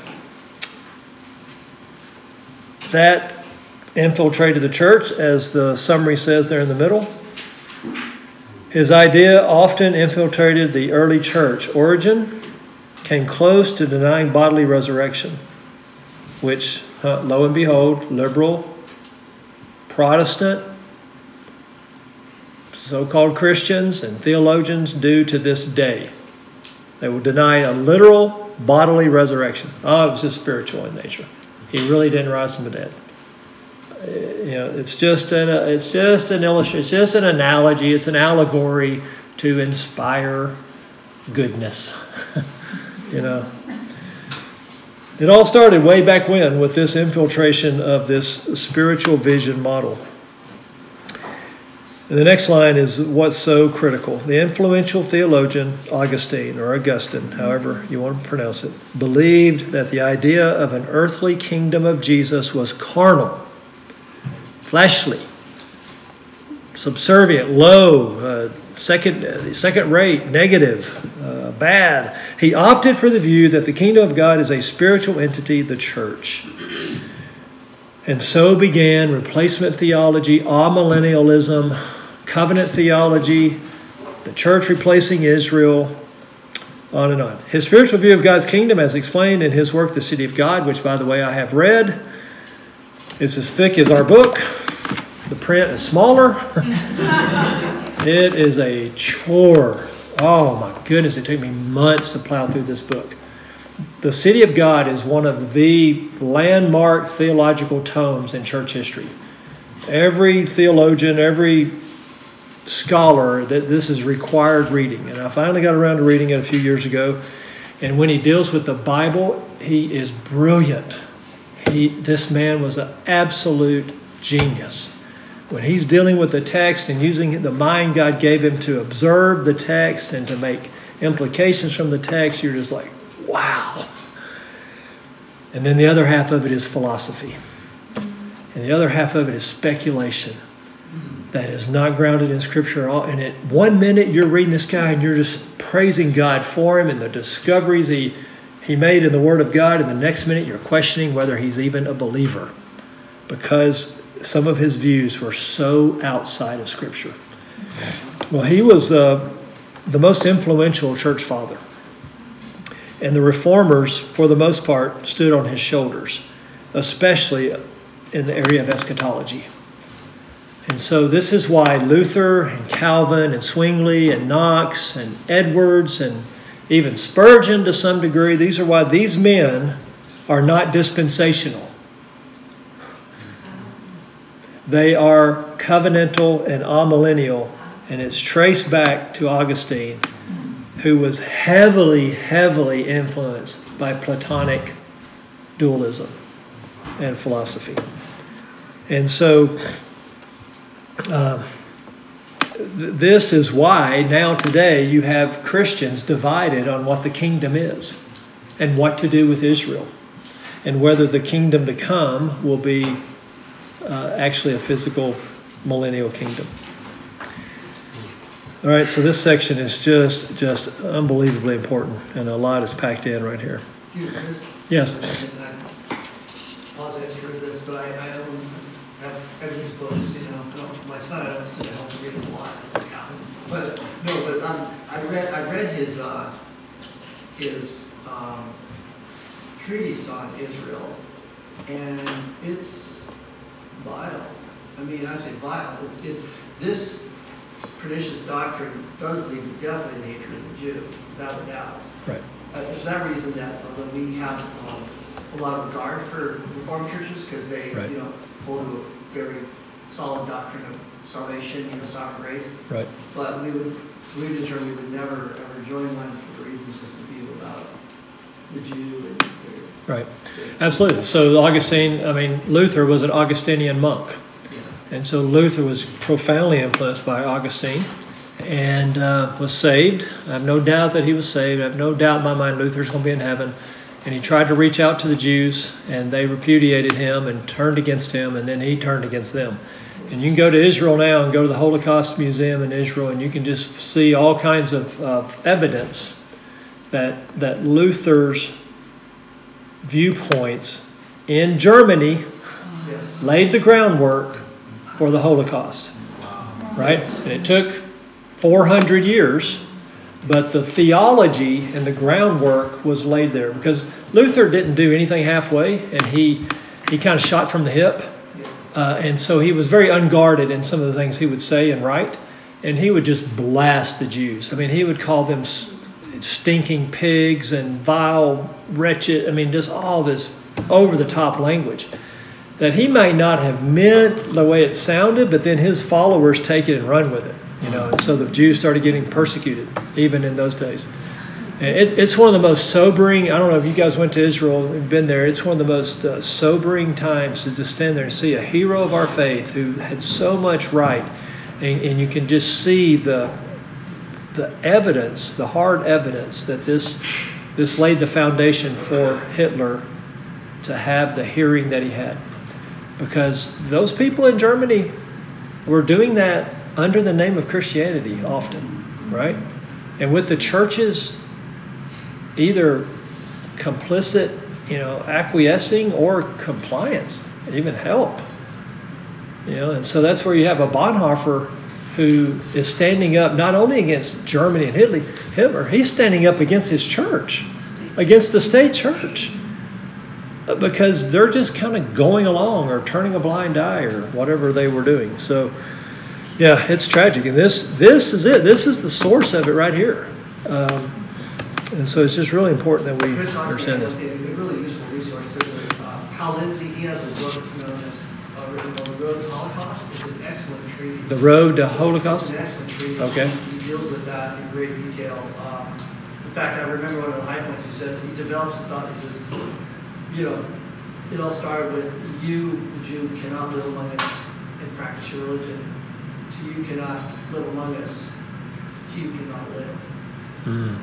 that infiltrated the church, as the summary says there in the middle. His idea often infiltrated the early church. Origen came close to denying bodily resurrection, which, lo and behold, liberal, Protestant, so-called Christians and theologians do to this day. They will deny a literal bodily resurrection. It was just spiritual in nature. He really didn't rise from the dead. It's just an illustration. It's just an analogy. It's an allegory to inspire goodness. It all started way back when with this infiltration of this spiritual vision model. And the next line is what's so critical. The influential theologian Augustine, however you want to pronounce it, believed that the idea of an earthly kingdom of Jesus was carnal, fleshly, subservient, low, second rate, negative, bad. He opted for the view that the kingdom of God is a spiritual entity, the church. And so began replacement theology, amillennialism, covenant theology, the church replacing Israel, on and on. His spiritual view of God's kingdom, as explained in his work, The City of God, which, by the way, I have read. It's as thick as our book. The print is smaller. It is a chore. Oh, my goodness. It took me months to plow through this book. The City of God is one of the landmark theological tomes in church history. Every theologian, every scholar, that this is required reading. And I finally got around to reading it a few years ago. And when he deals with the Bible, he is brilliant. This man was an absolute genius. When he's dealing with the text and using the mind God gave him to observe the text and to make implications from the text, you're just like, wow. And then the other half of it is philosophy. And the other half of it is speculation that is not grounded in Scripture at all. And at 1 minute, you're reading this guy and you're just praising God for him and the discoveries he made in the Word of God. And the next minute, you're questioning whether he's even a believer because some of his views were so outside of Scripture. Well, he was the most influential church father. And the reformers, for the most part, stood on his shoulders, especially in the area of eschatology. And so this is why Luther and Calvin and Zwingli and Knox and Edwards and even Spurgeon to some degree, these are why these men are not dispensational. They are covenantal and amillennial, and it's traced back to Augustine, who was heavily, heavily influenced by Platonic dualism and philosophy. And so this is why now today you have Christians divided on what the kingdom is and what to do with Israel and whether the kingdom to come will be actually a physical millennial kingdom. All right, so this section is just unbelievably important, and a lot is packed in right here. Yes. I apologize for this, but I don't have everything's books, you know. My son, I don't sit at home to read a lot. But I read his treatise on Israel, and it's vile. I mean, I say vile. This pernicious doctrine does lead to definitely hatred of the Jew, without a doubt. Right. It's for that reason that we have a lot of regard for Reformed churches because they, hold to a very solid doctrine of salvation, sovereign grace. Right. But we determined we would never ever join one for the reasons just to be about the Jew and right. Absolutely. So Luther was an Augustinian monk. And so Luther was profoundly influenced by Augustine and was saved. I have no doubt that he was saved. I have no doubt in my mind Luther's going to be in heaven. And he tried to reach out to the Jews, and they repudiated him and turned against him, and then he turned against them. And you can go to Israel now and go to the Holocaust Museum in Israel, and you can just see all kinds of evidence that Luther's viewpoints in Germany laid the groundwork for the Holocaust, right? And it took 400 years, but the theology and the groundwork was laid there because Luther didn't do anything halfway, and he kind of shot from the hip, and so he was very unguarded in some of the things he would say and write, and he would just blast the Jews. I mean, he would call them stinking pigs and vile, wretched, just all this over-the-top language that he might not have meant the way it sounded, but then his followers take it and run with it, and so the Jews started getting persecuted even in those days. And it's one of the most sobering, I don't know if you guys went to Israel and been there, it's one of the most sobering times to just stand there and see a hero of our faith who had so much right, and you can just see the evidence, the hard evidence that this laid the foundation for Hitler to have the hearing that he had. Because those people in Germany were doing that under the name of Christianity often, right? And with the churches either complicit, acquiescing or compliance, even help. And so that's where you have a Bonhoeffer who is standing up not only against Germany and Hitler, he's standing up against his church, against the state church. Because they're just kind of going along or turning a blind eye or whatever they were doing. So, yeah, it's tragic. And this is it. This is the source of it right here. And so it's just really important that we Chris understand this. A really useful resource. Hal Lindsey, he has a book known as The Road to Holocaust. It's an excellent treatise. The Road to Holocaust? It's an excellent treatise. Okay. He deals with that in great detail. In fact, I remember one of the high points he says, he develops the thought, he says, it all started with you, the Jew, cannot live among us and practice your religion. To you cannot live among us. To you cannot live. Mm.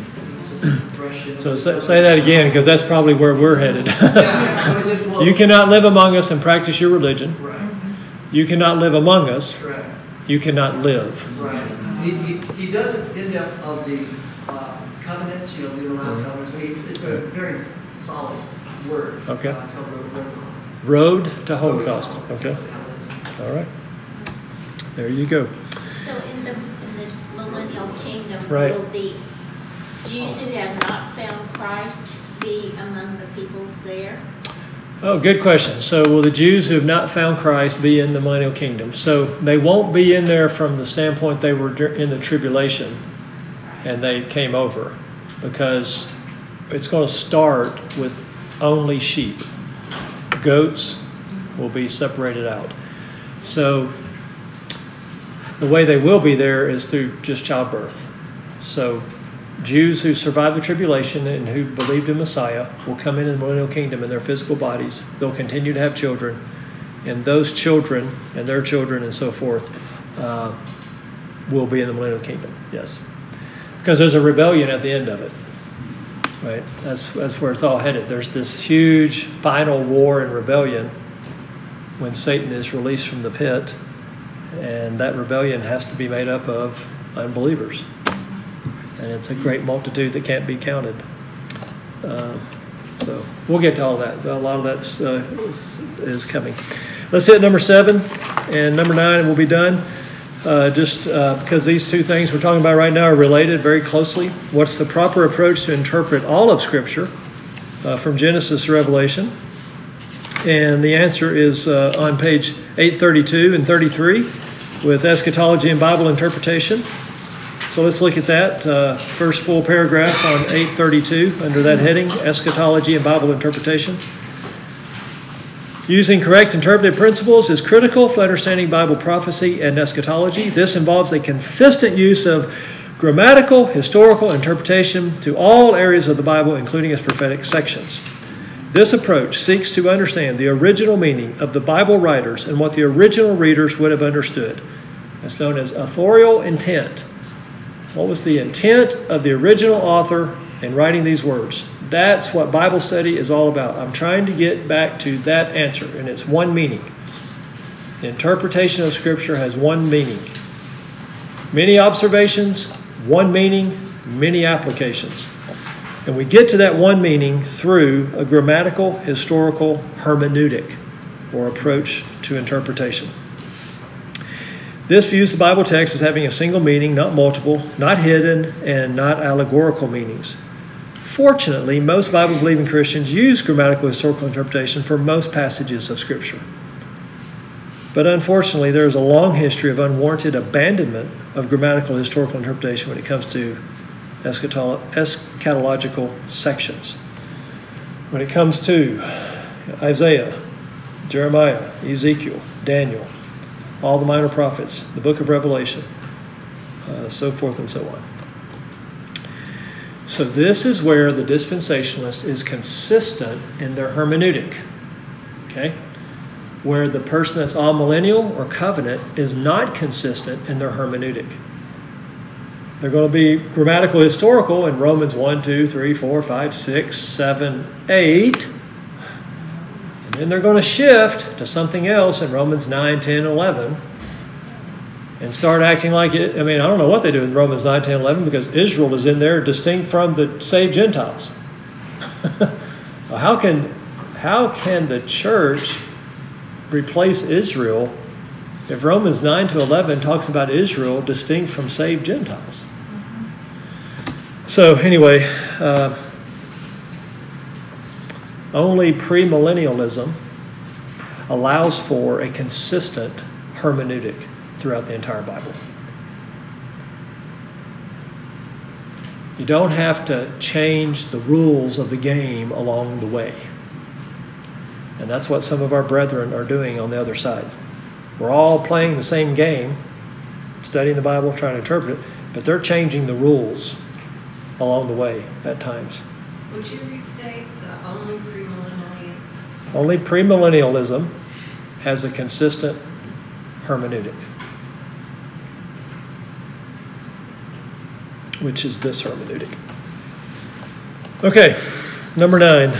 So say that again, because that's probably where we're headed. You cannot live among us and practice your religion. Right. You cannot live among us. Correct. You cannot live. Right. He doesn't end up of the covenants, the Deuteronomic covenants. It's a very solid word. Okay. It's called Road to Holocaust. Okay. All right. There you go. So in the millennial kingdom, Right. will the Jews who have not found Christ be among the peoples there? Oh, good question. So will the Jews who have not found Christ be in the millennial kingdom? So they won't be in there from the standpoint they were in the tribulation and they came over, because it's going to start with only sheep. Goats will be separated out. So the way they will be there is through just childbirth. So Jews who survived the tribulation and who believed in Messiah will come into the millennial kingdom in their physical bodies. They'll continue to have children, and those children and their children and so forth will be in the millennial kingdom. Yes, because there's a rebellion at the end of it. Right, that's where it's all headed. There's this huge final war and rebellion when Satan is released from the pit, and that rebellion has to be made up of unbelievers. And it's a great multitude that can't be counted. So we'll get to all that. A lot of that is coming. Let's hit number 7 and number 9, and we'll be done. Because these two things we're talking about right now are related very closely. What's the proper approach to interpret all of Scripture from Genesis to Revelation? And the answer is on page 832 and 33 with Eschatology and Bible Interpretation. So let's look at that first full paragraph on 832 under that heading, Eschatology and Bible Interpretation. Using correct interpretive principles is critical for understanding Bible prophecy and eschatology. This involves a consistent use of grammatical, historical interpretation to all areas of the Bible, including its prophetic sections. This approach seeks to understand the original meaning of the Bible writers and what the original readers would have understood. It's known as authorial intent. What was the intent of the original author in writing these words? That's what Bible study is all about. I'm trying to get back to that answer, and it's one meaning. The interpretation of Scripture has one meaning. Many observations, one meaning, many applications. And we get to that one meaning through a grammatical, historical hermeneutic, or approach to interpretation. This views the Bible text as having a single meaning, not multiple, not hidden, and not allegorical meanings. Fortunately, most Bible-believing Christians use grammatical historical interpretation for most passages of Scripture. But unfortunately, there is a long history of unwarranted abandonment of grammatical historical interpretation when it comes to eschatological sections. When it comes to Isaiah, Jeremiah, Ezekiel, Daniel, all the minor prophets, the book of Revelation, so forth and so on. So this is where the dispensationalist is consistent in their hermeneutic, okay? Where the person that's amillennial or covenant is not consistent in their hermeneutic. They're going to be grammatical historical in Romans 1, 2, 3, 4, 5, 6, 7, 8. And then they're going to shift to something else in Romans 9, 10, 11. And start acting like it. I mean, I don't know what they do in Romans 9, 10, 11 because Israel is in there distinct from the saved Gentiles. Well, how can the church replace Israel if Romans 9 to 11 talks about Israel distinct from saved Gentiles? So anyway, only premillennialism allows for a consistent hermeneutic throughout the entire Bible. You don't have to change the rules of the game along the way. And that's what some of our brethren are doing on the other side. We're all playing the same game, studying the Bible, trying to interpret it, but they're changing the rules along the way at times. Would you restate the only premillennial? Only premillennialism has a consistent hermeneutic, which is this hermeneutic. Okay, number 9.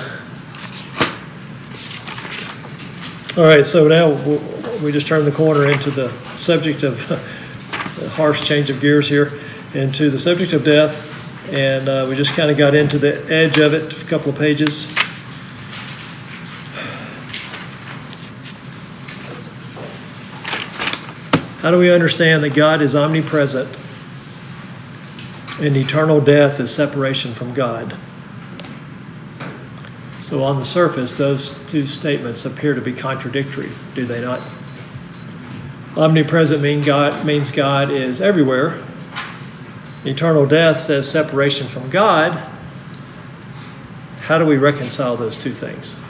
All right, so now we just turned the corner into the subject of a harsh change of gears here, into the subject of death, and we just kind of got into the edge of it, a couple of pages. How do we understand that God is omnipresent and eternal death is separation from God? So on the surface, those two statements appear to be contradictory, do they not? Omnipresent means God is everywhere. Eternal death says separation from God. How do we reconcile those two things?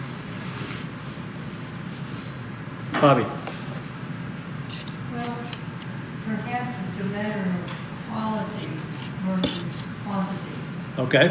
Bobby. Well, perhaps it's a matter of quality versus quantity. Okay.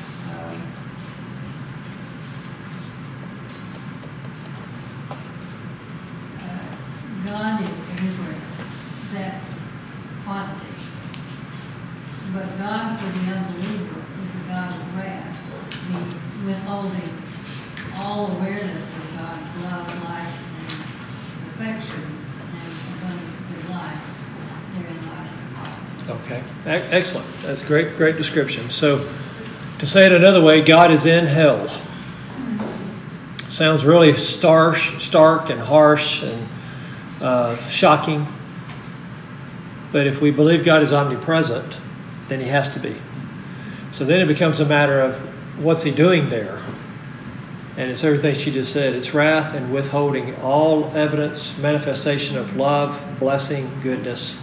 God is everywhere. That's quantity. But God for the unbeliever is a God of wrath, withholding all awareness of God's love, life, and perfection, and abundant good life. Therein lies the problem. Okay. Excellent. That's great description. So, to say it another way, God is in hell. Sounds really stark and harsh and shocking. But if we believe God is omnipresent, then he has to be. So then it becomes a matter of what's he doing there? And it's everything she just said. It's wrath and withholding all evidence, manifestation of love, blessing, goodness.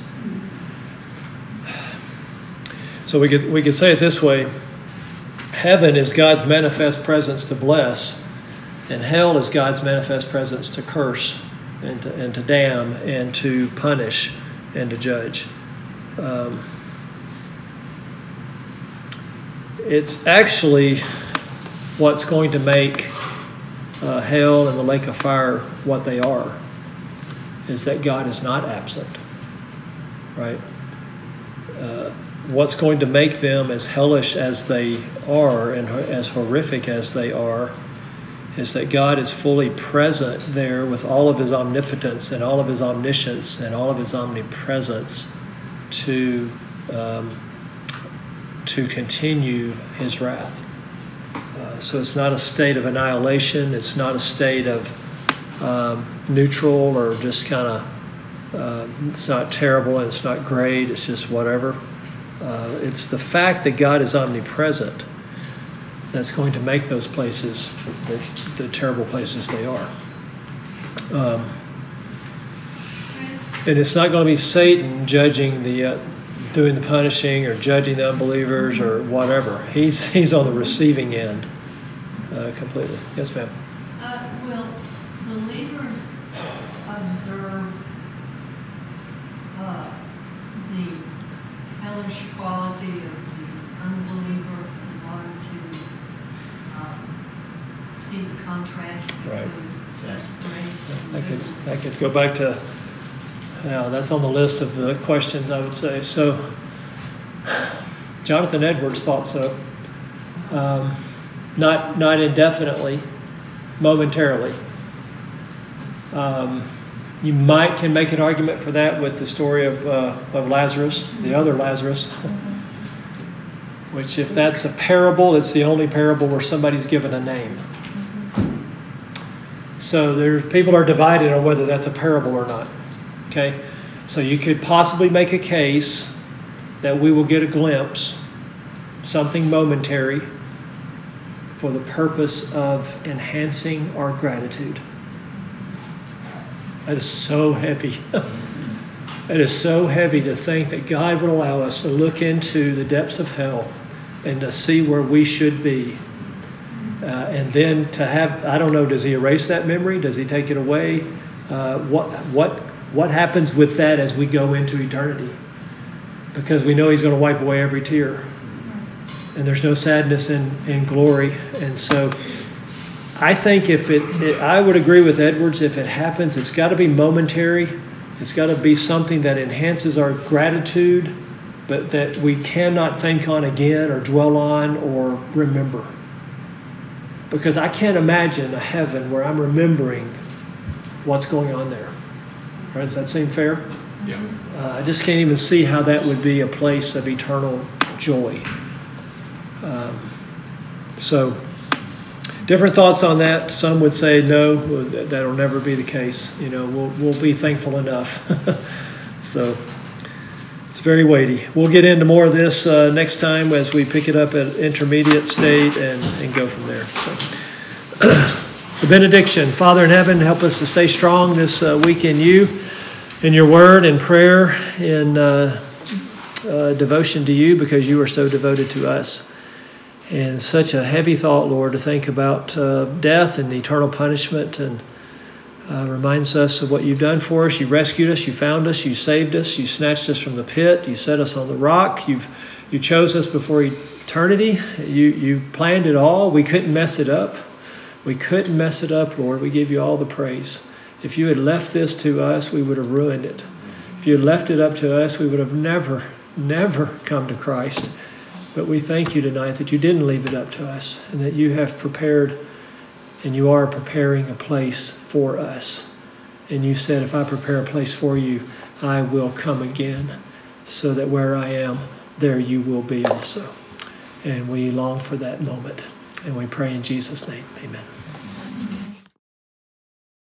So we could say it this way. Heaven is God's manifest presence to bless, and hell is God's manifest presence to curse and to damn and to punish and to judge. It's actually what's going to make hell and the lake of fire what they are, is that God is not absent, right? What's going to make them as hellish as they are and as horrific as they are is that God is fully present there with all of his omnipotence and all of his omniscience and all of his omnipresence to continue his wrath. So it's not a state of annihilation. It's not a state of neutral or just kind of, it's not terrible and it's not great. It's just whatever. It's the fact that God is omnipresent that's going to make those places the terrible places they are. And it's not going to be Satan judging doing the punishing or judging the unbelievers or whatever. He's on the receiving end completely. Yes, ma'am. Will believers observe the hellish quality of the unbeliever in order to see the contrast Right. between such grace and goodness? I could go back to, that's on the list of the questions, I would say. So, Jonathan Edwards thought so. Not indefinitely, momentarily. You can make an argument for that with the story of Lazarus, the other Lazarus, which if that's a parable, it's the only parable where somebody's given a name. So people are divided on whether that's a parable or not. Okay? So you could possibly make a case that we will get a glimpse, something momentary, for the purpose of enhancing our gratitude. That is so heavy. It is so heavy to think that God would allow us to look into the depths of hell and to see where we should be. And then to have, I don't know, does he erase that memory? Does he take it away? What happens with that as we go into eternity? Because we know he's going to wipe away every tear. And there's no sadness in glory. And so I think I would agree with Edwards, if it happens, it's got to be momentary. It's got to be something that enhances our gratitude, but that we cannot think on again or dwell on or remember. Because I can't imagine a heaven where I'm remembering what's going on there. Right? Does that seem fair? Yeah. I just can't even see how that would be a place of eternal joy. So, different thoughts on that. Some would say no, that'll never be the case. We'll be thankful enough. So, it's very weighty. We'll get into more of this next time as we pick it up at intermediate state and go from there. So, the benediction. Father in heaven, help us to stay strong this week in you, in your word, in prayer, in devotion to you, because you are so devoted to us. And such a heavy thought, Lord, to think about death and eternal punishment, and reminds us of what you've done for us. You rescued us, you found us, you saved us, you snatched us from the pit, you set us on the rock, you chose us before eternity, you planned it all. We couldn't mess it up. We couldn't mess it up, Lord. We give you all the praise. If you had left this to us, we would have ruined it. If you had left it up to us, we would have never come to Christ. But we thank you tonight that you didn't leave it up to us, and that you have prepared, and you are preparing a place for us. And you said, if I prepare a place for you, I will come again, so that where I am, there you will be also. And we long for that moment. And we pray in Jesus' name. Amen.